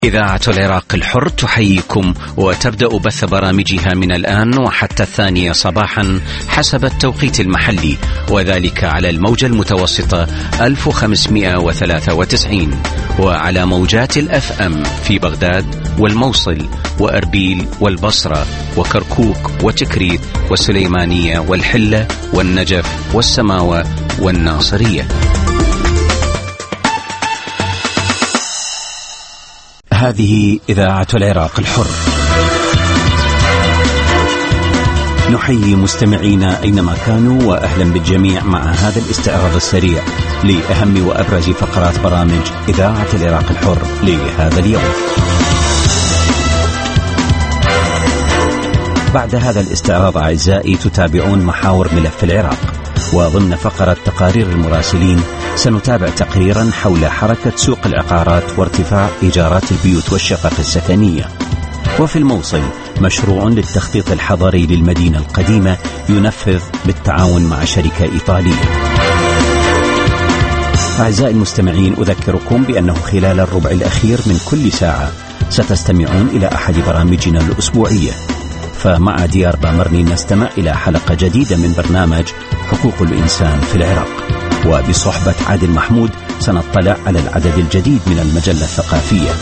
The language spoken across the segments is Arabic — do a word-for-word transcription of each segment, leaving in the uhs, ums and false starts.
إذاعة العراق الحر تحييكم وتبدأ بث برامجها من الآن وحتى الثانية صباحا حسب التوقيت المحلي، وذلك على الموجة المتوسطة ألف وخمسمائة وثلاثة وتسعين وعلى موجات الأف أم في بغداد والموصل وأربيل والبصرة وكركوك وتكريت والسليمانية والحلة والنجف والسماوة والناصرية. هذه إذاعة العراق الحر. نحيي مستمعينا أينما كانوا وأهلا بالجميع مع هذا الاستعراض السريع لأهم وأبرز فقرات برامج إذاعة العراق الحر لهذا اليوم. بعد هذا الاستعراض أعزائي تتابعون محاور ملف العراق، وضمن فقرة تقارير المراسلين سنتابع تقريرا حول حركة سوق العقارات وارتفاع إيجارات البيوت والشقق السكنية. وفي الموصل مشروع للتخطيط الحضري للمدينة القديمة ينفذ بالتعاون مع شركة إيطالية. أعزائي المستمعين، أذكركم بأنه خلال الربع الأخير من كل ساعة ستستمعون إلى أحد برامجنا الأسبوعية، فمع ديار بامرني نستمع إلى حلقة جديدة من برنامج حقوق الإنسان في العراق، وبصحبة عادل محمود سنطلع على العدد الجديد من المجلة الثقافية.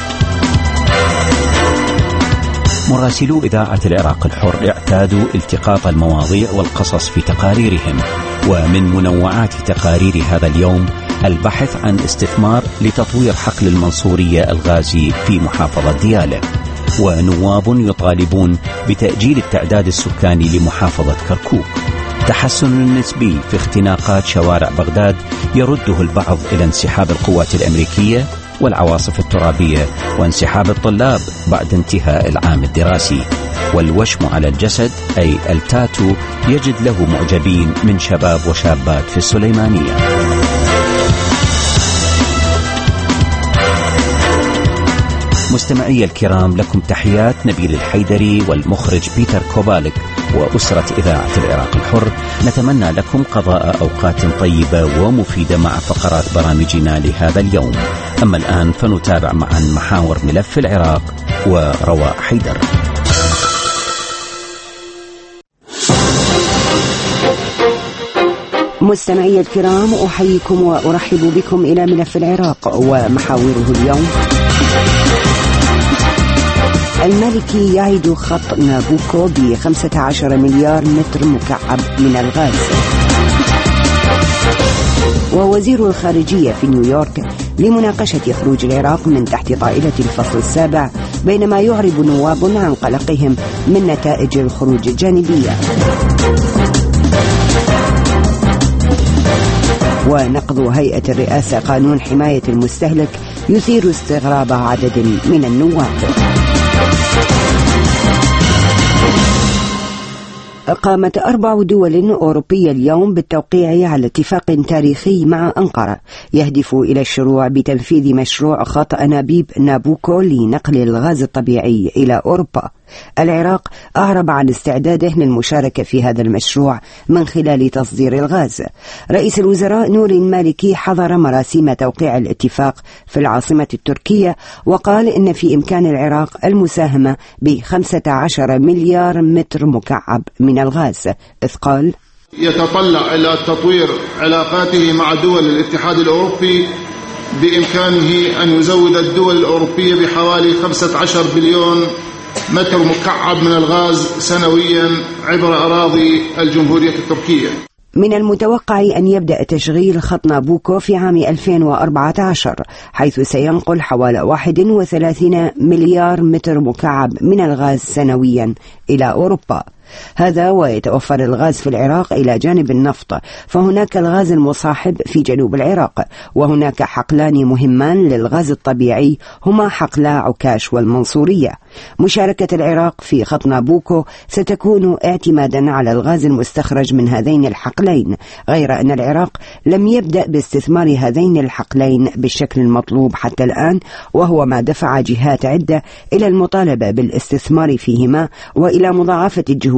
مراسلو إذاعة العراق الحر اعتادوا التقاط المواضيع والقصص في تقاريرهم، ومن منوعات تقارير هذا اليوم البحث عن استثمار لتطوير حقل المنصورية الغازي في محافظة ديالى، ونواب يطالبون بتأجيل التعداد السكاني لمحافظة كركوك، تحسن نسبي في اختناقات شوارع بغداد يرده البعض إلى انسحاب القوات الأمريكية والعواصف الترابية وانسحاب الطلاب بعد انتهاء العام الدراسي، والوشم على الجسد أي التاتو يجد له معجبين من شباب وشابات في السليمانية. مستمعي الكرام، لكم تحيات نبيل الحيدري والمخرج بيتر كوبالك وأسرة إذاعة العراق الحر. نتمنى لكم قضاء أوقات طيبة ومفيدة مع فقرات برامجنا لهذا اليوم. أما الآن فنتابع معا محاور ملف العراق ورواء حيدر. مستمعي الكرام، أحييكم وأرحب بكم إلى ملف العراق ومحاوره اليوم. المالكي يعيد خط نابوكو ب خمسة عشر مليار متر مكعب من الغاز. ووزير الخارجية في نيويورك لمناقشة خروج العراق من تحت طائلة الفصل السابع، بينما يعرب نواب عن قلقهم من نتائج الخروج الجانبية. ونقض هيئة الرئاسة قانون حماية المستهلك يثير استغراب عدد من النواب. قامت أربع دول أوروبية اليوم بالتوقيع على اتفاق تاريخي مع أنقرة يهدف إلى الشروع بتنفيذ مشروع خط أنابيب نابوكو لنقل الغاز الطبيعي إلى أوروبا. العراق أعرب عن استعداده للمشاركة في هذا المشروع من خلال تصدير الغاز. رئيس الوزراء نور المالكي حضر مراسم توقيع الاتفاق في العاصمة التركية، وقال إن في إمكان العراق المساهمة بخمسة عشر مليار متر مكعب من الغاز، إذ قال: يتطلع إلى تطوير علاقاته مع دول الاتحاد الأوروبي، بإمكانه أن يزود الدول الأوروبية بحوالي خمسة عشر بليون متر مكعب من الغاز سنويا عبر أراضي الجمهورية التركية. من المتوقع أن يبدأ تشغيل خط نابوكو في عام ألفين وأربعة عشر، حيث سينقل حوالي واحد وثلاثين مليار متر مكعب من الغاز سنويا إلى أوروبا. هذا ويتوفر الغاز في العراق إلى جانب النفط، فهناك الغاز المصاحب في جنوب العراق، وهناك حقلان مهمان للغاز الطبيعي هما حقلا عكاش والمنصورية. مشاركة العراق في خط نابوكو ستكون اعتمادا على الغاز المستخرج من هذين الحقلين، غير أن العراق لم يبدأ باستثمار هذين الحقلين بالشكل المطلوب حتى الآن، وهو ما دفع جهات عدة إلى المطالبة بالاستثمار فيهما وإلى مضاعفة الجهود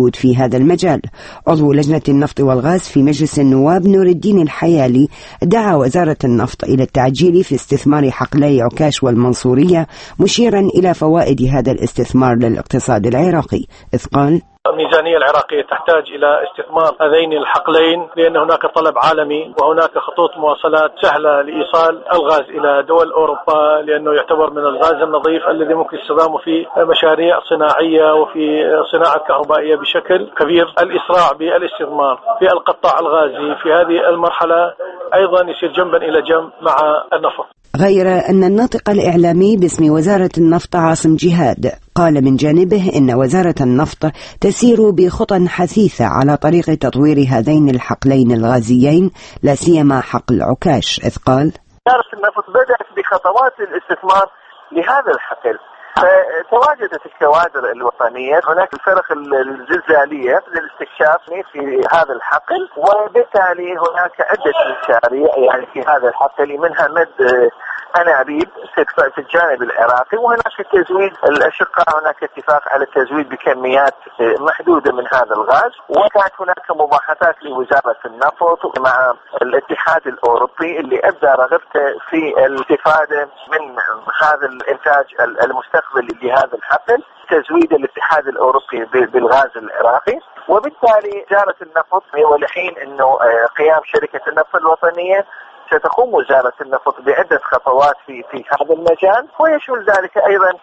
الجهود في هذا المجال. عضو لجنة النفط والغاز في مجلس النواب نور الدين الحيالي دعا وزارة النفط إلى التعجيل في استثمار حقلي عكاش والمنصورية، مشيرا إلى فوائد هذا الاستثمار للاقتصاد العراقي، إذ قال: الميزانية العراقية تحتاج إلى استثمار هذين الحقلين، لأن هناك طلب عالمي وهناك خطوط مواصلات سهلة لإيصال الغاز إلى دول أوروبا، لأنه يعتبر من الغاز النظيف الذي ممكن استخدامه في مشاريع صناعية وفي صناعة كهربائية بشكل كبير. الإسراع بالاستثمار في القطاع الغازي في هذه المرحلة أيضا يصير جنبا إلى جنب مع النفط. غير أن الناطق الإعلامي باسم وزارة النفط عاصم جهاد قال من جانبه إن وزارة النفط تسير بخطى حثيثة على طريق تطوير هذين الحقلين الغازيين، لا سيما حقل عكاش، إذ قال: وزارة النفط بدأت بخطوات الاستثمار لهذا الحقل، فتواجدت الكوادر الوطنية، هناك الفرق الزلزالية للاستكشاف في هذا الحقل، وبالتالي هناك عدة مشاريع يعني في هذا الحقل، منها مد أنابيب في الجانب العراقي، وهناك تزويد الأشقاء، هناك اتفاق على التزويد بكميات محدودة من هذا الغاز. وكانت هناك مباحثات لوزارة النفط مع الاتحاد الأوروبي اللي أبدى رغبته في الاستفادة من هذا الإنتاج المستقبلي لهذا الحقل، تزويد الاتحاد الأوروبي بالغاز العراقي. وبالتالي وزارة النفط ولحين أنه قيام شركة النفط الوطنية ستقوم وزارة النفط بعدة خطوات في في هذا المجال، ويشمل ذلك أيضا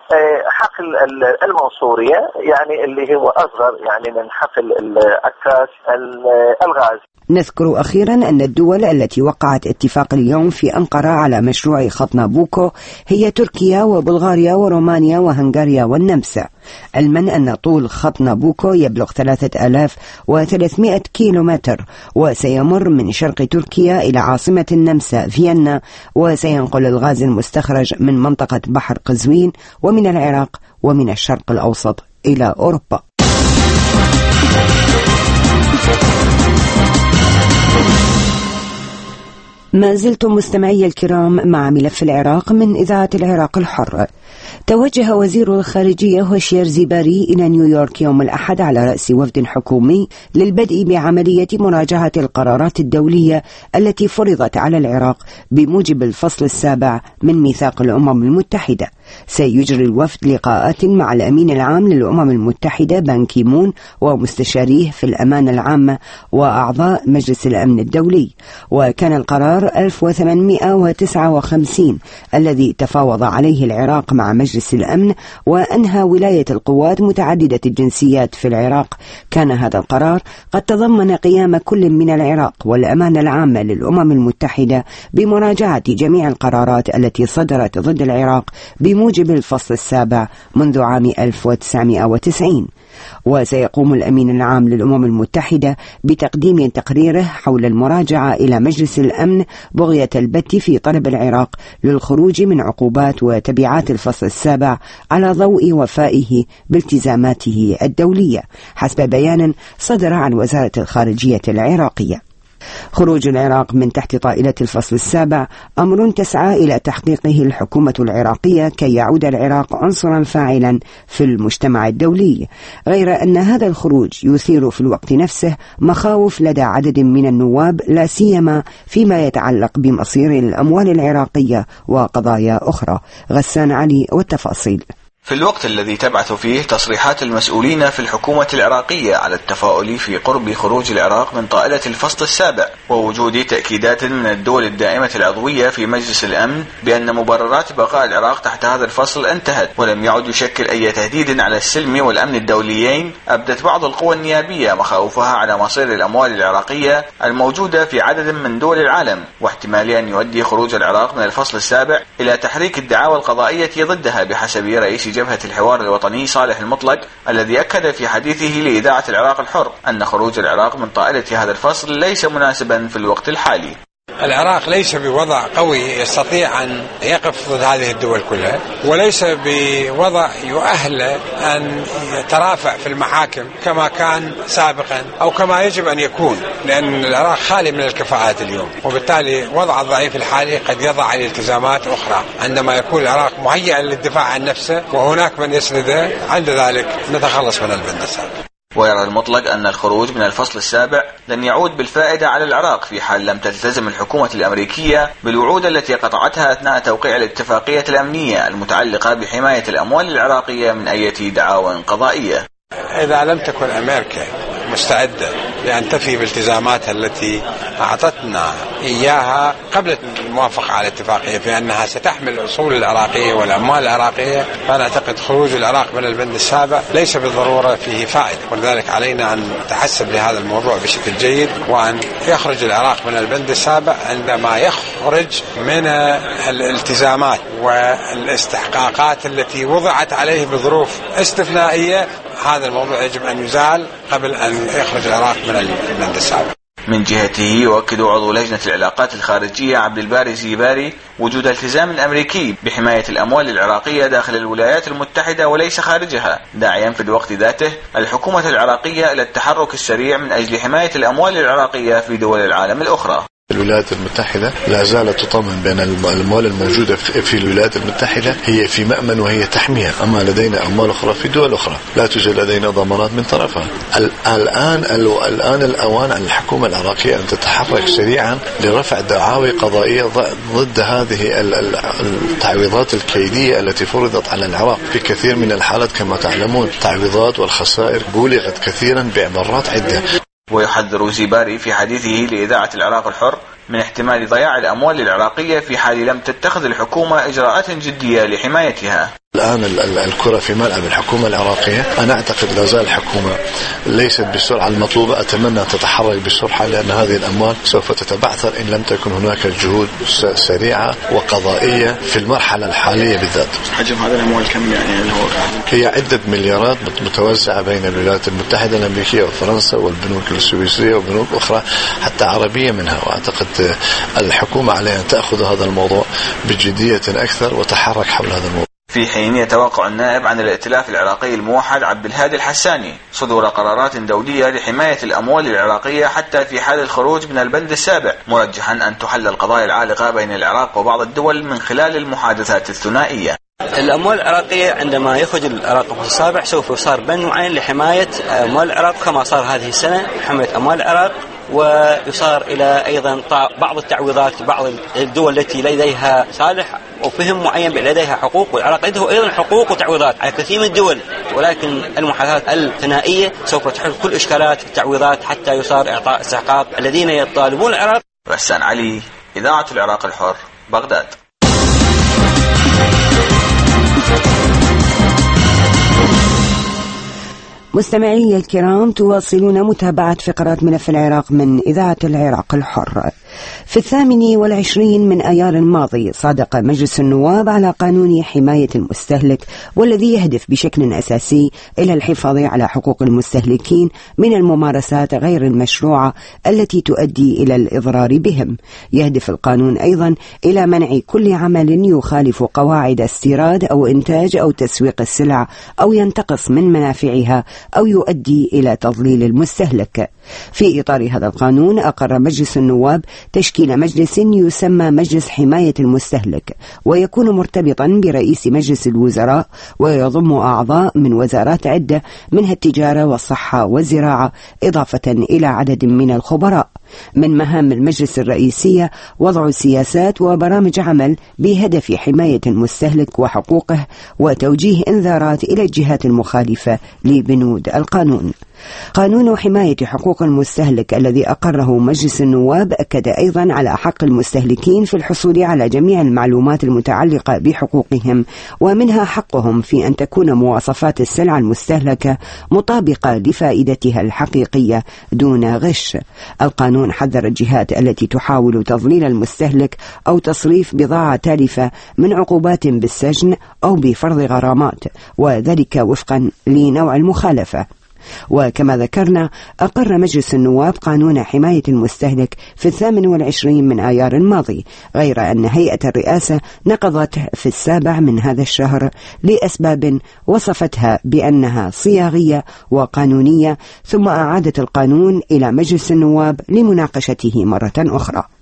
حقل المنصورية، يعني اللي هو أصغر يعني من حقل عكاش الغاز. نذكر أخيرا أن الدول التي وقعت اتفاق اليوم في أنقرة على مشروع خط نابوكو هي تركيا وبلغاريا ورومانيا وهنغاريا والنمسا، علما أن طول خط نابوكو يبلغ ثلاثة آلاف وثلاثمائة كيلومتر، وسيمر من شرق تركيا إلى عاصمة النمسا فيينا، وسينقل الغاز المستخرج من منطقة بحر قزوين ومن العراق ومن الشرق الأوسط إلى أوروبا. ما زلتم مستمعي الكرام مع ملف العراق من إذاعة العراق الحر. توجه وزير الخارجية هوشير زيباري إلى نيويورك يوم الأحد على رأس وفد حكومي للبدء بعملية مراجعة القرارات الدولية التي فرضت على العراق بموجب الفصل السابع من ميثاق الأمم المتحدة. سيجري الوفد لقاءات مع الأمين العام للأمم المتحدة بان كي مون ومستشاريه في الأمانة العامة وأعضاء مجلس الأمن الدولي. وكان القرار ألف وثمانمائة وتسعة وخمسين الذي تفاوض عليه العراق مع مجلس الأمن وأنهى ولاية القوات متعددة الجنسيات في العراق، كان هذا القرار قد تضمن قيام كل من العراق والأمانة العامة للأمم المتحدة بمراجعة جميع القرارات التي صدرت ضد العراق بموجب الفصل السابع منذ عام ألف وتسعمائة وتسعين. وسيقوم الأمين العام للأمم المتحدة بتقديم تقريره حول المراجعة إلى مجلس الأمن بغية البت في طلب العراق للخروج من عقوبات وتبعات الفصل السابع على ضوء وفائه بالتزاماته الدولية، حسب بيان صدر عن وزارة الخارجية العراقية. خروج العراق من تحت طائلة الفصل السابع أمر تسعى إلى تحقيقه الحكومة العراقية كي يعود العراق عنصرا فاعلا في المجتمع الدولي، غير أن هذا الخروج يثير في الوقت نفسه مخاوف لدى عدد من النواب، لا سيما فيما يتعلق بمصير الأموال العراقية وقضايا أخرى. غسان علي والتفاصيل. في الوقت الذي تبعث فيه تصريحات المسؤولين في الحكومة العراقية على التفاؤل في قرب خروج العراق من طائلة الفصل السابع، ووجود تأكيدات من الدول الدائمة العضوية في مجلس الأمن بأن مبررات بقاء العراق تحت هذا الفصل انتهت ولم يعد يشكل أي تهديد على السلم والأمن الدوليين، أبدت بعض القوى النيابية مخاوفها على مصير الأموال العراقية الموجودة في عدد من دول العالم، واحتمال أن يؤدي خروج العراق من الفصل السابع إلى تحريك الدعاوى القضائية ضدها، بحسب رئيس جبهة الحوار الوطني صالح المطلق، الذي أكد في حديثه لإذاعة العراق الحر أن خروج العراق من طائلة هذا الفصل ليس مناسبا في الوقت الحالي. العراق ليس بوضع قوي يستطيع أن يقف ضد هذه الدول كلها، وليس بوضع يؤهل أن يترافع في المحاكم كما كان سابقا أو كما يجب أن يكون، لأن العراق خالي من الكفاءات اليوم، وبالتالي وضع الضعيف الحالي قد يضع عليه التزامات أخرى. عندما يكون العراق مهيئا للدفاع عن نفسه وهناك من يسنده، عند ذلك نتخلص من البندسات. ويرى المطلق أن الخروج من الفصل السابع لن يعود بالفائدة على العراق في حال لم تلتزم الحكومة الأمريكية بالوعود التي قطعتها أثناء توقيع الاتفاقية الأمنية المتعلقة بحماية الأموال العراقية من أي دعاوى قضائية. إذا لم تكن أمريكا مستعدة لأن تفي بالتزاماتها التي أعطتنا إياها قبل الموافقة على الاتفاقية في أنها ستحمل الأصول العراقية والأموال العراقية، فأنا أعتقد خروج العراق من البند السابع ليس بالضرورة فيه فائدة، ولذلك علينا أن نتحسب لهذا الموضوع بشكل جيد، وأن يخرج العراق من البند السابع عندما يخرج من الالتزامات والاستحقاقات التي وضعت عليه بظروف استثنائية. هذا الموضوع يجب أن يزال قبل أن يخرج العراق من البند السابع. من جهته يؤكد عضو لجنة العلاقات الخارجية عبد الباري زيباري وجود التزام أمريكي بحماية الأموال العراقية داخل الولايات المتحدة وليس خارجها، داعيا في الوقت ذاته الحكومة العراقية إلى التحرك السريع من أجل حماية الأموال العراقية في دول العالم الأخرى. الولايات المتحدة لا زالت تطمن بأن الأموال الموجودة في الولايات المتحدة هي في مأمن وهي تحميها، أما لدينا أموال أخرى في دول أخرى لا توجد لدينا ضمانات من طرفها. الآن الآن الأوان على الحكومة العراقية أن تتحرك سريعا لرفع دعاوى قضائية ضد هذه التعويضات الكيدية التي فرضت على العراق في كثير من الحالات. كما تعلمون التعويضات والخسائر بلغت كثيرا بعبارات عدة. ويحذر زيباري في حديثه لإذاعة العراق الحر من احتمال ضياع الأموال العراقية في حال لم تتخذ الحكومة إجراءات جدية لحمايتها. الآن الكرة في ملعب الحكومة العراقية. أنا أعتقد لا زال الحكومة ليست بالسرعة المطلوبة، أتمنى أن تتحرك بسرعة لأن هذه الأموال سوف تتبعثر إن لم تكن هناك جهود سريعة وقضائية في المرحلة الحالية بالذات. حجم هذه الأموال كم يعني؟ هي عدة مليارات متوزعة بين الولايات المتحدة الأمريكية وفرنسا والبنوك السويسرية وبنوك أخرى حتى عربية منها، وأعتقد الحكومة عليها أن تأخذ هذا الموضوع بجدية أكثر وتحرك حول هذا الموضوع. في حين يتوقع النائب عن الائتلاف العراقي الموحد عبد الهادي الحساني صدور قرارات دولية لحماية الأموال العراقية حتى في حال الخروج من البند السابع، مرجحا أن تحل القضايا العالقة بين العراق وبعض الدول من خلال المحادثات الثنائية. الأموال العراقية عندما يخرج العراق من السابع سوف يصار بند معين لحماية أموال العراق كما صار هذه السنة حماية أموال العراق، ويصار إلى أيضا بعض التعويضات لبعض الدول التي لديها صالح وفهم معين لديها حقوق، والعراق عنده أيضا حقوق وتعويضات على كثير من الدول، ولكن المحادثات الثنائية سوف تحل كل إشكالات التعويضات حتى يصار إعطاء استحقاق الذين يطالبون العراق. رسان علي، إذاعة العراق الحر، بغداد. مستمعي الكرام، تواصلون متابعة فقرات ملف العراق من إذاعة العراق الحر. في الثامن والعشرين من أيار الماضي صادق مجلس النواب على قانون حماية المستهلك، والذي يهدف بشكل أساسي إلى الحفاظ على حقوق المستهلكين من الممارسات غير المشروعة التي تؤدي إلى الإضرار بهم. يهدف القانون أيضا إلى منع كل عمل يخالف قواعد استيراد أو إنتاج أو تسويق السلع أو ينتقص من منافعها أو يؤدي إلى تضليل المستهلك. في إطار هذا القانون أقر مجلس النواب تشكيل مجلس يسمى مجلس حماية المستهلك، ويكون مرتبطا برئيس مجلس الوزراء، ويضم أعضاء من وزارات عدة منها التجارة والصحة والزراعة، إضافة إلى عدد من الخبراء. من مهام المجلس الرئيسية وضع سياسات وبرامج عمل بهدف حماية المستهلك وحقوقه وتوجيه إنذارات إلى الجهات المخالفة لبنود القانون. قانون حماية حقوق المستهلك الذي أقره مجلس النواب أكد أيضا على حق المستهلكين في الحصول على جميع المعلومات المتعلقة بحقوقهم، ومنها حقهم في أن تكون مواصفات السلع المستهلكة مطابقة لفائدتها الحقيقية دون غش. القانون حذر الجهات التي تحاول تضليل المستهلك أو تصريف بضاعة تالفة من عقوبات بالسجن أو بفرض غرامات، وذلك وفقا لنوع المخالفة. وكما ذكرنا أقر مجلس النواب قانون حماية المستهلك في الثامن والعشرين من آيار الماضي، غير أن هيئة الرئاسة نقضته في السابع من هذا الشهر لأسباب وصفتها بأنها صياغية وقانونية، ثم أعادت القانون إلى مجلس النواب لمناقشته مرة أخرى.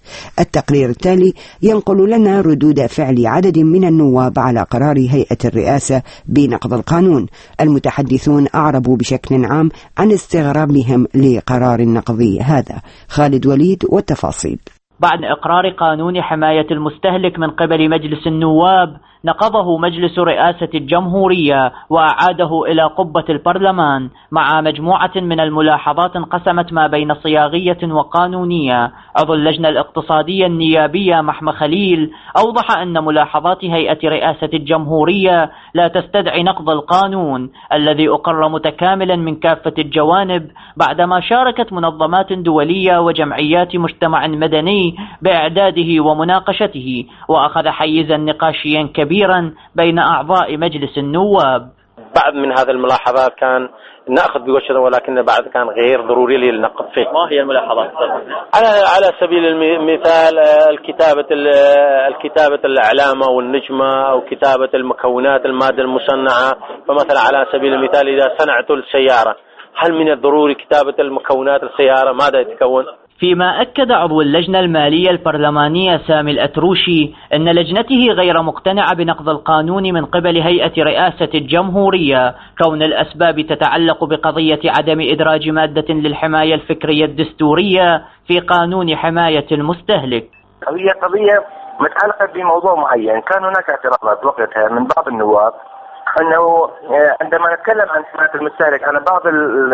التقرير التالي ينقل لنا ردود فعل عدد من النواب على قرار هيئة الرئاسة بنقض القانون. المتحدثون أعربوا بشكل عام عن استغرابهم لقرار النقض هذا. خالد وليد والتفاصيل. بعد إقرار قانون حماية المستهلك من قبل مجلس النواب، نقضه مجلس رئاسة الجمهورية وأعاده إلى قبة البرلمان مع مجموعة من الملاحظات انقسمت ما بين صياغية وقانونية. عضو اللجنة الاقتصادية النيابية محمد خليل أوضح أن ملاحظات هيئة رئاسة الجمهورية لا تستدعي نقض القانون الذي أقر متكاملا من كافة الجوانب بعدما شاركت منظمات دولية وجمعيات مجتمع مدني بإعداده ومناقشته، وأخذ حيزا نقاشيا كبيرا بين أعضاء مجلس النواب. بعض من هذه الملاحظات كان نأخذ بوجهه ولكن بعض كان غير ضروري للنقد فيه. ما هي الملاحظات؟ على على سبيل المثال الكتابة الكتابة العلامة والنجمة أو كتابة المكونات المادة المصنعة. فمثلا على سبيل المثال إذا صنعت السيارة، هل من الضروري كتابة المكونات السيارة ماذا يتكون؟ فيما أكد عضو اللجنة المالية البرلمانية سامي الأتروشي أن لجنته غير مقتنعة بنقض القانون من قبل هيئة رئاسة الجمهورية كون الأسباب تتعلق بقضية عدم إدراج مادة للحماية الفكرية الدستورية في قانون حماية المستهلك. هي قضية متعلقة بموضوع معين. كان هناك اعتراضات وقتها من بعض النواب أنه عندما نتكلم عن حماية المستهلك على بعض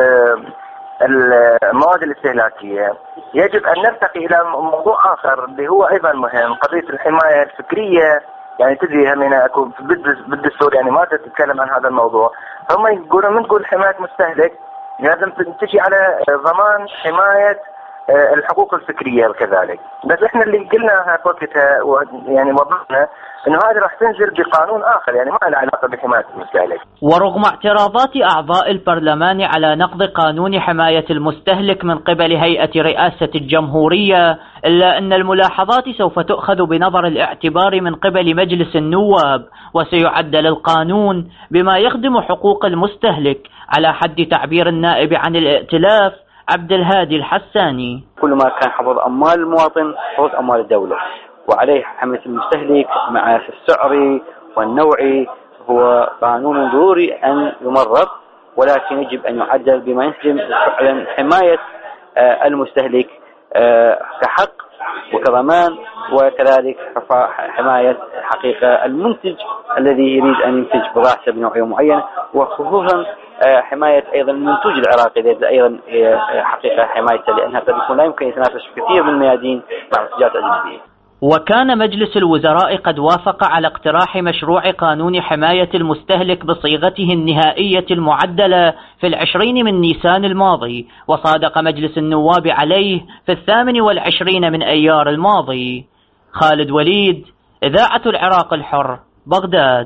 المواد الاستهلاكية يجب أن نرتقي إلى موضوع آخر اللي هو أيضا مهم، قضية الحماية الفكرية. يعني تدري هم هنا أكون بالدستور يعني ما تتكلم عن هذا الموضوع. هم يقولون من تقول حماية مستهلك لازم تجي على ضمان حماية الحقوق الفكرية وكذلك. بس احنا اللي قلناها وقتها يعني وضحنا انه هذه راح تنزل بقانون اخر يعني ما له علاقه بحمايه المستهلك. ورغم اعتراضات اعضاء البرلمان على نقض قانون حمايه المستهلك من قبل هيئه رئاسه الجمهوريه، الا ان الملاحظات سوف تؤخذ بنظر الاعتبار من قبل مجلس النواب، وسيعدل القانون بما يخدم حقوق المستهلك على حد تعبير النائب عن الائتلاف عبد الهادي الحساني. كل ما كان حفظ أموال المواطن حفظ أموال الدولة، وعليه حماية المستهلك مع السعري والنوعي هو قانون ضروري أن يمرر، ولكن يجب أن يعدل بما يخدم فعلا حماية المستهلك كحق وكضمان، وكذلك حماية حقيقة المنتج الذي يريد أن ينتج بضاعته بنوعية معينة، وخصوصا حماية أيضا المنتوج العراقي أيضا حقيقة حمايته، لأنها قد يكون لا يمكن يتنافس في كثير من الميادين مع المنتجات الأجنبية. وكان مجلس الوزراء قد وافق على اقتراح مشروع قانون حماية المستهلك بصيغته النهائية المعدلة في العشرين من نيسان الماضي، وصادق مجلس النواب عليه في الثامن والعشرين من أيار الماضي. خالد وليد، إذاعة العراق الحر، بغداد.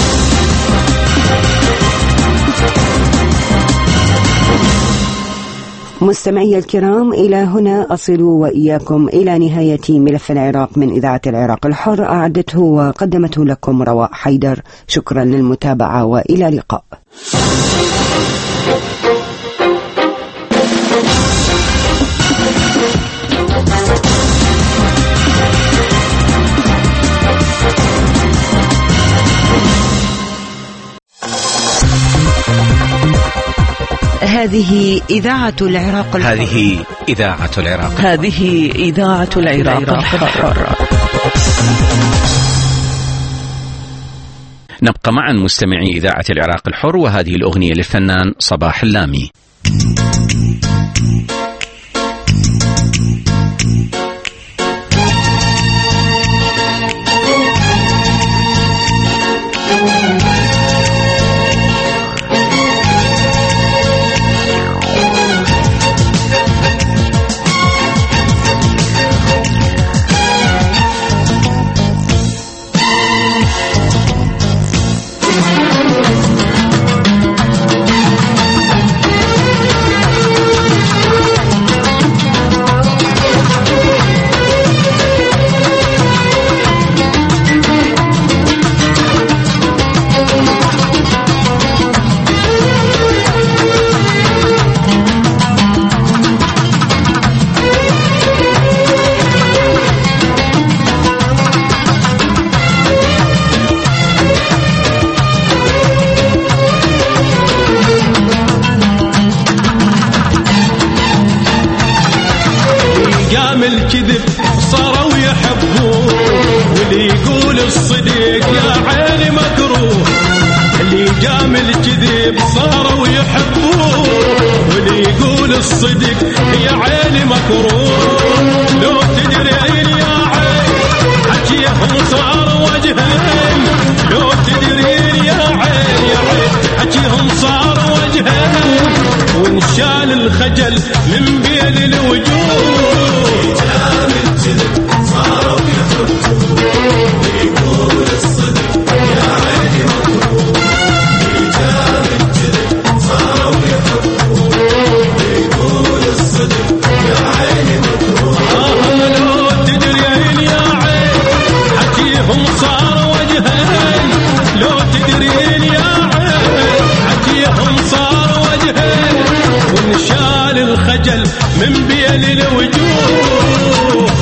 مستمعي الكرام، إلى هنا أصل وإياكم إلى نهاية ملف العراق من إذاعة العراق الحر، أعدته وقدمته لكم رواء حيدر. شكرا للمتابعة وإلى اللقاء. هذه إذاعة العراق الحر. هذه إذاعة العراق هذه إذاعة العراق الحر. نبقى معا مستمعي إذاعة العراق الحر، وهذه الأغنية للفنان صباح اللامي. ايام الكذب صاروا يحبون واللي يقول الصدق يا عيني مكروه. لو تدرين يا عين حكيهم صار وجهين، لو تدرين يا عين يا عين حكيهم صار وجهين، وانشال الخجل من بين الوجوه. ايام الكذب صاروا يحبون ويقول الصدق يا عيني مكروه. ايام الكذب صاروا يحبون ويقول الصدق يا عيني مكروه. آه لو تدرين يا عين حكيهم صار وجهين، لو تدرين يا عين حكيهم صار وجهين، وانشال الخجل من بين الوجوه.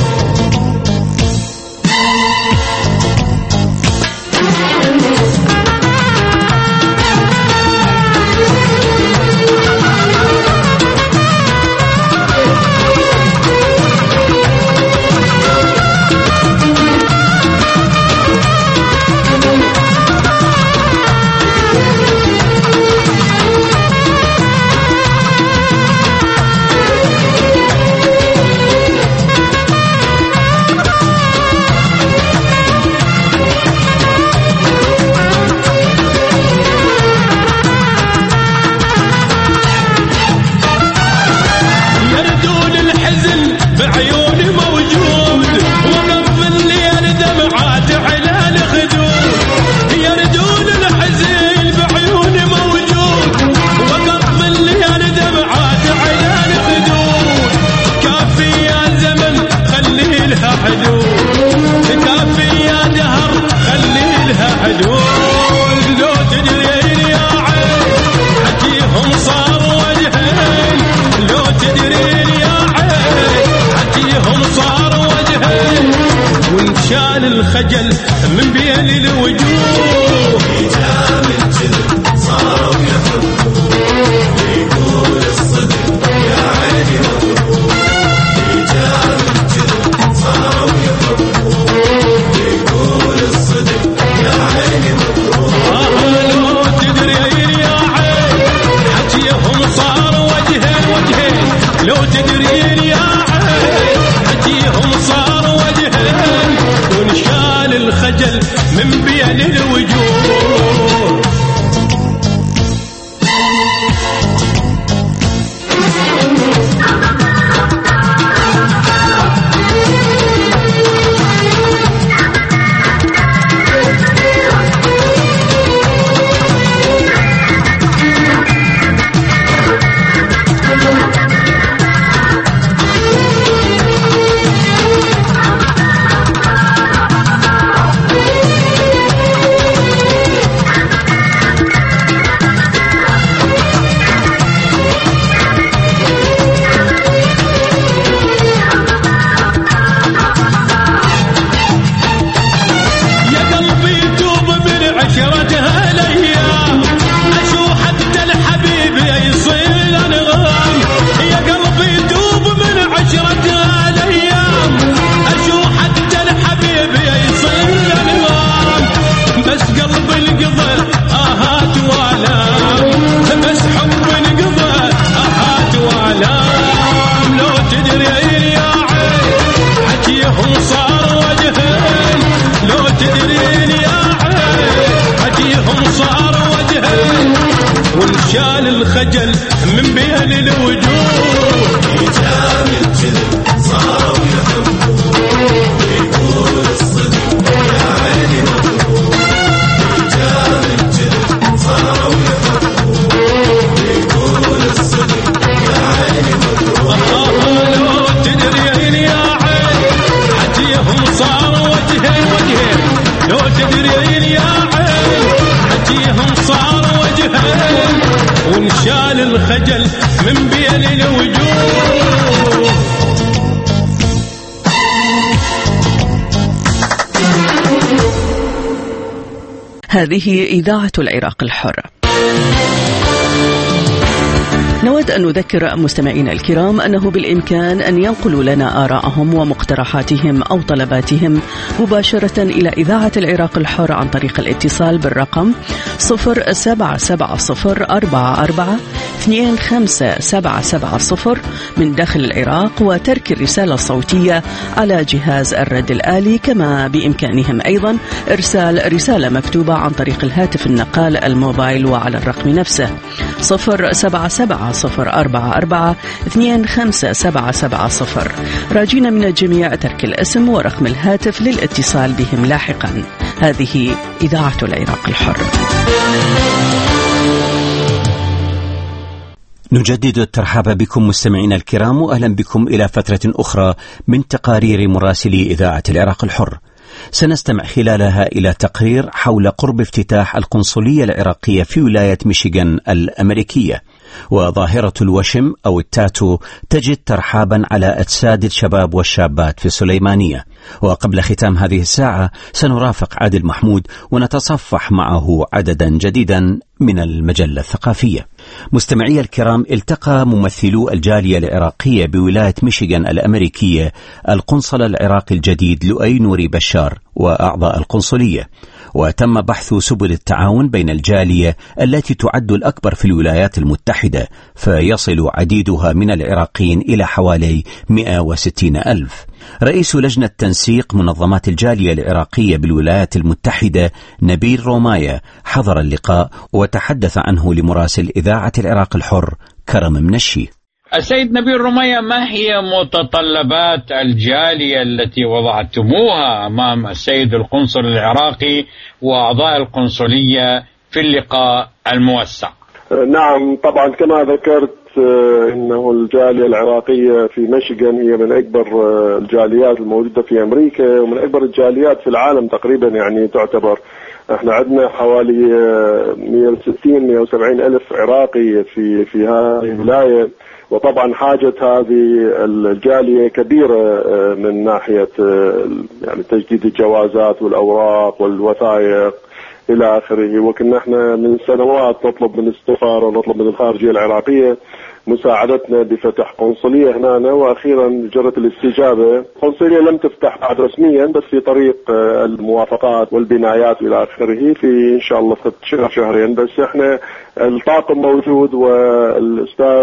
الخجل من بين الوجوه. ايام الكذب صاروا يحبون ويقول الصدق يا عيني مكروه. ايام الكذب صاروا يحبون ويقول الصدق يا عيني مكروه. آه لو تدرين يا عين حكيهم صار وجهين وجهين، لو تدرين يا عين حكيهم صار وجهين، وانشال الخجل من بين الوجوه. وانشال الخجل من بين الوجوه. ايام الكذب صاروا يحبون ويقول الصدق يا عيني مكروه. ايام الكذب صاروا يحبون ويقول الصدق يا عيني مكروه. آه لو تدرين يا عين حكيهم صار وجهين وجهين، لو تدرين يا عين حكيهم صار وجهين، وانشال الخجل من بين الوجوه. هذه إذاعة العراق الحر. نود أن نذكر مستمعينا الكرام أنه بالإمكان أن ينقلوا لنا آراءهم ومقترحاتهم أو طلباتهم مباشرة إلى إذاعة العراق الحر عن طريق الاتصال بالرقم صفر سبعة سبعة صفر أربعة أربعة اثنين خمسة سبعة سبعة صفر من داخل العراق وترك الرسالة الصوتية على جهاز الرد الآلي. كما بإمكانهم أيضا إرسال رسالة مكتوبة عن طريق الهاتف النقال الموبايل وعلى الرقم نفسه صفر سبعة سبعة صفر أربعة أربعة اثنين خمسة سبعة سبعة صفر. راجين من الجميع ترك الاسم ورقم الهاتف للاتصال بهم لاحقا. هذه إذاعة العراق الحر. نجدد الترحاب بكم مستمعينا الكرام، وأهلا بكم إلى فترة أخرى من تقارير مراسلي إذاعة العراق الحر. سنستمع خلالها إلى تقرير حول قرب افتتاح القنصلية العراقية في ولاية ميشيغان الأمريكية، وظاهرة الوشم أو التاتو تجد ترحابا على أجساد الشباب والشابات في السليمانية. وقبل ختام هذه الساعة سنرافق عادل محمود ونتصفح معه عددا جديدا من المجلة الثقافية. مستمعي الكرام، التقى ممثلو الجالية العراقية بولاية ميشيغان الأمريكية القنصل العراقي الجديد لؤي نوري بشار وأعضاء القنصلية، وتم بحث سبل التعاون بين الجالية التي تعد الأكبر في الولايات المتحدة، فيصل عديدها من العراقيين إلى حوالي مئة وستين ألف. رئيس لجنة تنسيق منظمات الجالية العراقية بالولايات المتحدة نبيل روماية حضر اللقاء وتحدث عنه لمراسل إذاعة العراق الحر كرم منشي. السيد نبيل روماية، ما هي متطلبات الجالية التي وضعتموها أمام السيد القنصل العراقي وأعضاء القنصلية في اللقاء الموسع؟ نعم، طبعا كما ذكرت إنه الجالية العراقية في ميشيغان هي من أكبر الجاليات الموجودة في أمريكا ومن أكبر الجاليات في العالم تقريبا. يعني تعتبر احنا عندنا حوالي مئة وستين مئة وسبعين ألف عراقي في في هذه الولاية، وطبعا حاجة هذه الجالية كبيرة من ناحية يعني تجديد الجوازات والأوراق والوثائق إلى آخره. وكنا احنا من سنوات نطلب من السفارة ونطلب من الخارجية العراقية مساعدتنا بفتح قنصلية هنا، وأخيرا جرت الاستجابة. القنصلية لم تفتح بعد رسميا، بس في طريق الموافقات والبنايات إلى آخره في إن شاء الله شهر شهرين. بس احنا الطاقم موجود، والأستاذ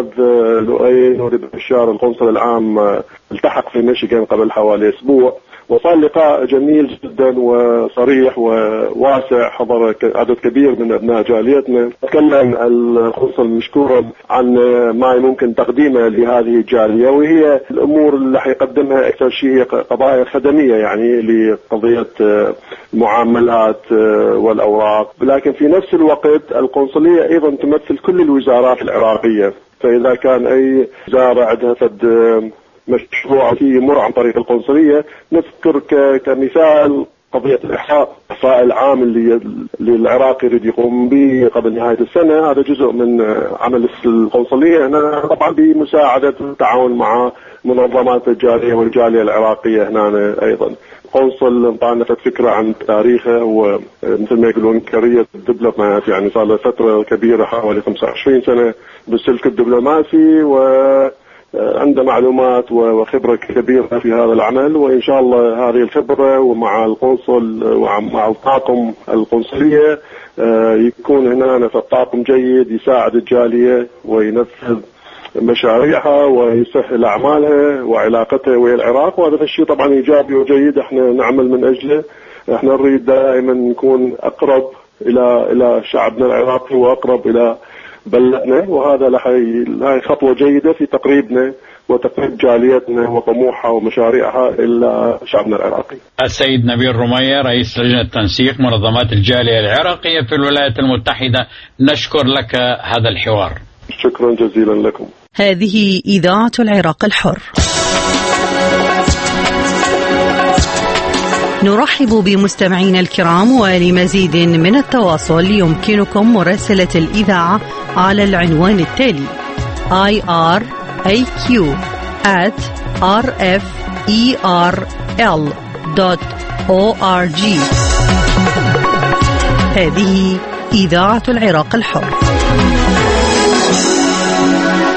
لؤي نوري بشار القنصل العام التحق في ميشيغان قبل حوالي أسبوع، وصار لقاء جميل جدا وصريح وواسع. حضر عدد كبير من أبناء جاليتنا. تكلم القنصل مشكورا عن ما ممكن تقديمه لهذه الجالية، وهي الأمور اللي حيقدمها أكثر شيء هي قضايا خدمية، يعني لقضية المعاملات والأوراق. لكن في نفس الوقت القنصلية أيضا تمثل كل الوزارات العراقية، فإذا كان أي وزارة عندها فد مشروع يمر عن طريق القنصلية، نذكر كمثال قضية الإحصاء الإحصاء العام اللي, اللي العراق يريد يقوم به قبل نهاية السنة. هذا جزء من عمل القنصلية هنا، طبعا بمساعدة التعاون مع منظمات الجالية والجالية العراقية هنا أيضا. قنصل طبعا فكرة عن تاريخه، ومثل ما يقولون كارية الدبلومات، يعني صار له فترة كبيرة حوالي خمسة وعشرين سنة بالسلك الدبلوماسي، و عنده معلومات وخبرة كبيرة في هذا العمل. وإن شاء الله هذه الخبرة ومع القنصل ومع الطاقم القنصلية يكون هنا فالطاقم جيد يساعد الجالية وينفذ مشاريعها ويسهل أعمالها وعلاقتها ويا العراق. وهذا الشيء طبعا إيجابي وجيد، احنا نعمل من أجله. احنا نريد دائما نكون أقرب إلى إلى شعبنا العراقي وأقرب إلى بلدنا، وهذا هاي خطوة جيدة في تقريبنا وتقريب جاليتنا وطموحها ومشاريعها إلى شعبنا العراقي. السيد نبيل روماية رئيس لجنة تنسيق منظمات الجالية العراقية في الولايات المتحدة، نشكر لك هذا الحوار. شكرا جزيلا لكم. هذه إذاعة العراق الحر. نرحب بمستمعينا الكرام، ولمزيد من التواصل يمكنكم مراسلة الإذاعة على العنوان التالي آي آر إيه كيو آت آر إف إي آر إل دوت أو آر جي. هذه إذاعة العراق الحر.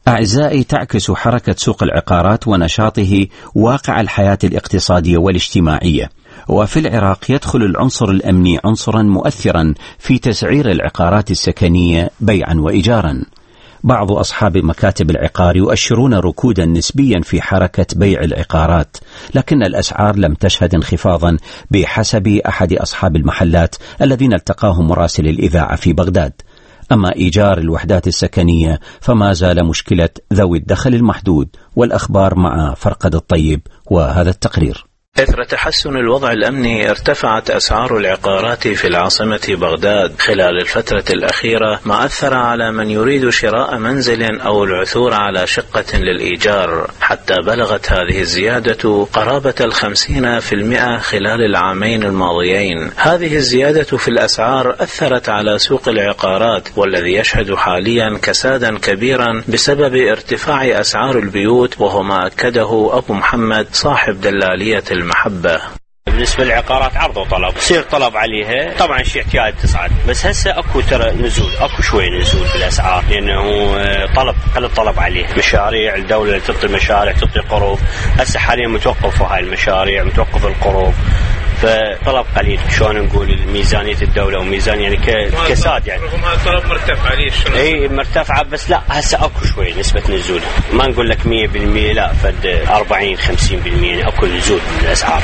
أعزائي، تعكس حركة سوق العقارات ونشاطه واقع الحياة الاقتصادية والاجتماعية، وفي العراق يدخل العنصر الأمني عنصرا مؤثرا في تسعير العقارات السكنية بيعا وإيجارا. بعض أصحاب مكاتب العقار يؤشرون ركودا نسبيا في حركة بيع العقارات، لكن الأسعار لم تشهد انخفاضا بحسب أحد أصحاب المحلات الذين التقاهم مراسل الإذاعة في بغداد. أما إيجار الوحدات السكنية فما زال مشكلة ذوي الدخل المحدود. والأخبار مع فرقد الطيب وهذا التقرير. إثر تحسن الوضع الأمني ارتفعت أسعار العقارات في العاصمة بغداد خلال الفترة الأخيرة، ما أثر على من يريد شراء منزل أو العثور على شقة للإيجار، حتى بلغت هذه الزيادة قرابة الخمسين في المئة خلال العامين الماضيين. هذه الزيادة في الأسعار أثرت على سوق العقارات، والذي يشهد حاليا كسادا كبيرا بسبب ارتفاع أسعار البيوت، وهو ما أكده أبو محمد صاحب دلالية المحبة. بالنسبة للعقارات عرض وطلب، يصير طلب عليها طبعا شيء اعتياد تصعد، بس هسه اكو ترى نزول، اكو شوي نزول بالاسعار، لانه طلب قل الطلب عليها. مشاريع الدولة تعطي مشاريع، تعطي قروض، هسه حاليا متوقف هاي المشاريع، متوقف القروض، فطلب قليل. شلون نقول ميزانية الدولة وميزانية يعني كساد، يعني الطلب مرتفع عليه. اي مرتفعة، بس لا هسه اكو شوي نسبة نزول، ما نقول لك مية بالمية، لا فد أربعين خمسين بالمية اكو نزول بالاسعار.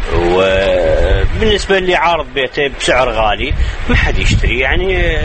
وبالنسبة اللي عارض بيته بسعر غالي ما حد يشتري، يعني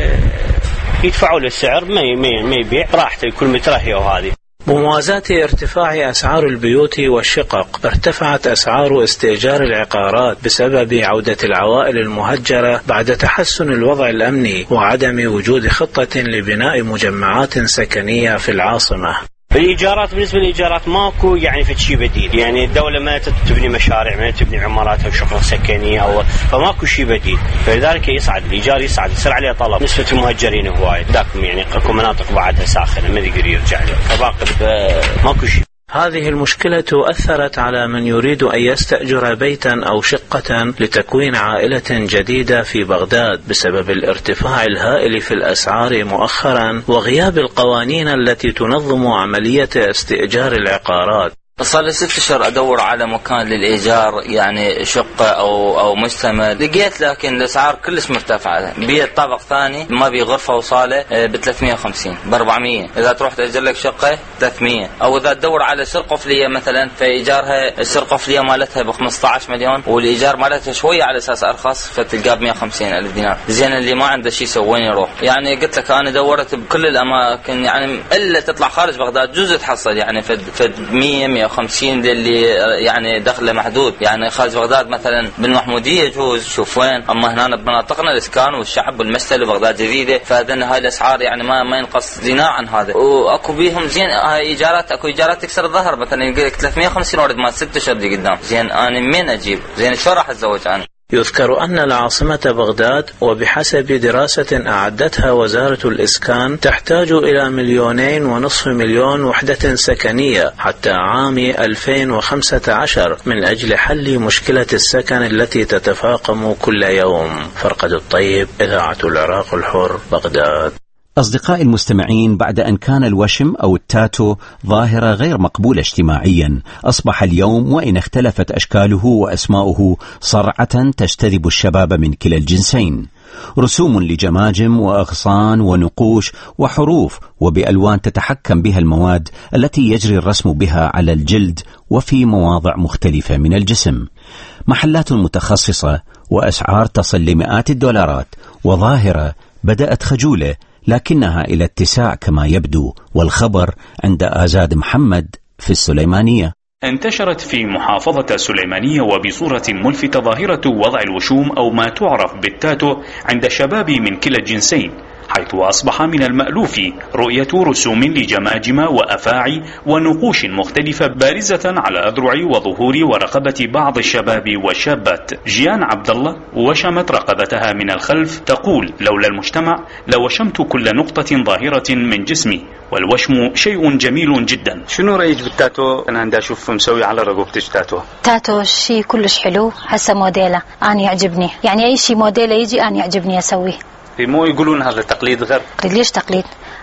يدفعوا له السعر، ما ما يبيع راحته، كل مترهي. وهذه بموازاة ارتفاع أسعار البيوت والشقق، ارتفعت أسعار استئجار العقارات بسبب عودة العوائل المهجرة بعد تحسن الوضع الأمني وعدم وجود خطة لبناء مجمعات سكنية في العاصمة. الإيجارات، بالنسبة للإيجارات ماكو يعني في شيء بديل، يعني الدولة ما تبني مشاريع، ما تبني عمارات أو شقق سكنية، أو فماكو شيء بديل، فلذلك يصعد الإيجار، يصعد يصير عليه طلب. نسبة المهجرين هواي داكم، يعني اكو مناطق بعدها ساخنة ما يقدر يرجع له، فباقي ماكو شيء. هذه المشكلة أثرت على من يريد أن يستأجر بيتا أو شقة لتكوين عائلة جديدة في بغداد بسبب الارتفاع الهائل في الأسعار مؤخرا وغياب القوانين التي تنظم عملية استئجار العقارات. صار لي ست اشهر ادور على مكان للايجار، يعني شقه او او مجتمع، لقيت لكن الاسعار كلش مرتفعه. بيت طابق ثاني ما بي غرفه وصاله ب ثلاثمية وخمسين ب أربعمية، اذا تروح تاجر لك شقه ثلاثمية، او اذا تدور على سر قفليه مثلا فايجارها السر قفليه مالتها ب خمسة عشر مليون، والايجار مالتها شويه على اساس ارخص فتلقاه ب مية وخمسين الف دينار. زين اللي ما عنده شيء وين يروح؟ يعني قلت لك انا دورت بكل الاماكن، يعني الا تطلع خارج بغداد جزء تحصل يعني فد فد مية مية وخمسين للي يعني دخله محدود. يعني خارج بغداد مثلا بالمحموديه يجوز، شوف وين، اما هنا بمناطقنا الاسكان والشعب والمشتل وبغداد جديده، فهذن هاي الاسعار يعني ما ما ينقص دينار عن هذا. واكو بيهم زين هاي ايجارات، اكو ايجارات تكسر الظهر، مثلا يقول لك ثلاثمية وخمسين ورد ما ست اشهر دي قدام. زين انا منين اجيب؟ زين شو راح اتزوج انا؟ يذكر أن العاصمة بغداد وبحسب دراسة أعدتها وزارة الإسكان تحتاج إلى مليونين ونصف مليون وحدة سكنية حتى عام ألفين وخمسة عشر من أجل حل مشكلة السكن التي تتفاقم كل يوم. فرقد الطيب، إذاعة العراق الحر، بغداد. أصدقائي المستمعين، بعد أن كان الوشم أو التاتو ظاهرة غير مقبولة اجتماعيا، أصبح اليوم وإن اختلفت أشكاله وأسماؤه صرعة تجتذب الشباب من كلا الجنسين. رسوم لجماجم وأغصان ونقوش وحروف وبألوان تتحكم بها المواد التي يجري الرسم بها على الجلد وفي مواضع مختلفة من الجسم. محلات متخصصة وأسعار تصل لمئات الدولارات، وظاهرة بدأت خجولة لكنها إلى اتساع كما يبدو. والخبر عند آزاد محمد في السليمانية. انتشرت في محافظة السليمانية وبصورة ملفتة ظاهرة وضع الوشوم أو ما تعرف بالتاتو عند الشباب من كلا الجنسين، حيث أصبح من المألوف رؤية رسوم لجماجم وأفاعي ونقوش مختلفة بارزة على أذرع وظهور ورقبة بعض الشباب والشابات. جيان عبد الله وشمت رقبتها من الخلف، تقول: لولا المجتمع لوشمت كل نقطة ظاهرة من جسمي، والوشم شيء جميل جدا. شنو رأيك بالتاتو؟ أنا عندي أشوف مسوي على رقبتك تاتو. تاتو شيء كلش حلو، هسه موديله أنا يعجبني، يعني أي شيء موديله يجي أنا يعجبني أسويه. مو يقولون هذا تقليد غرب؟ ليش تقليد؟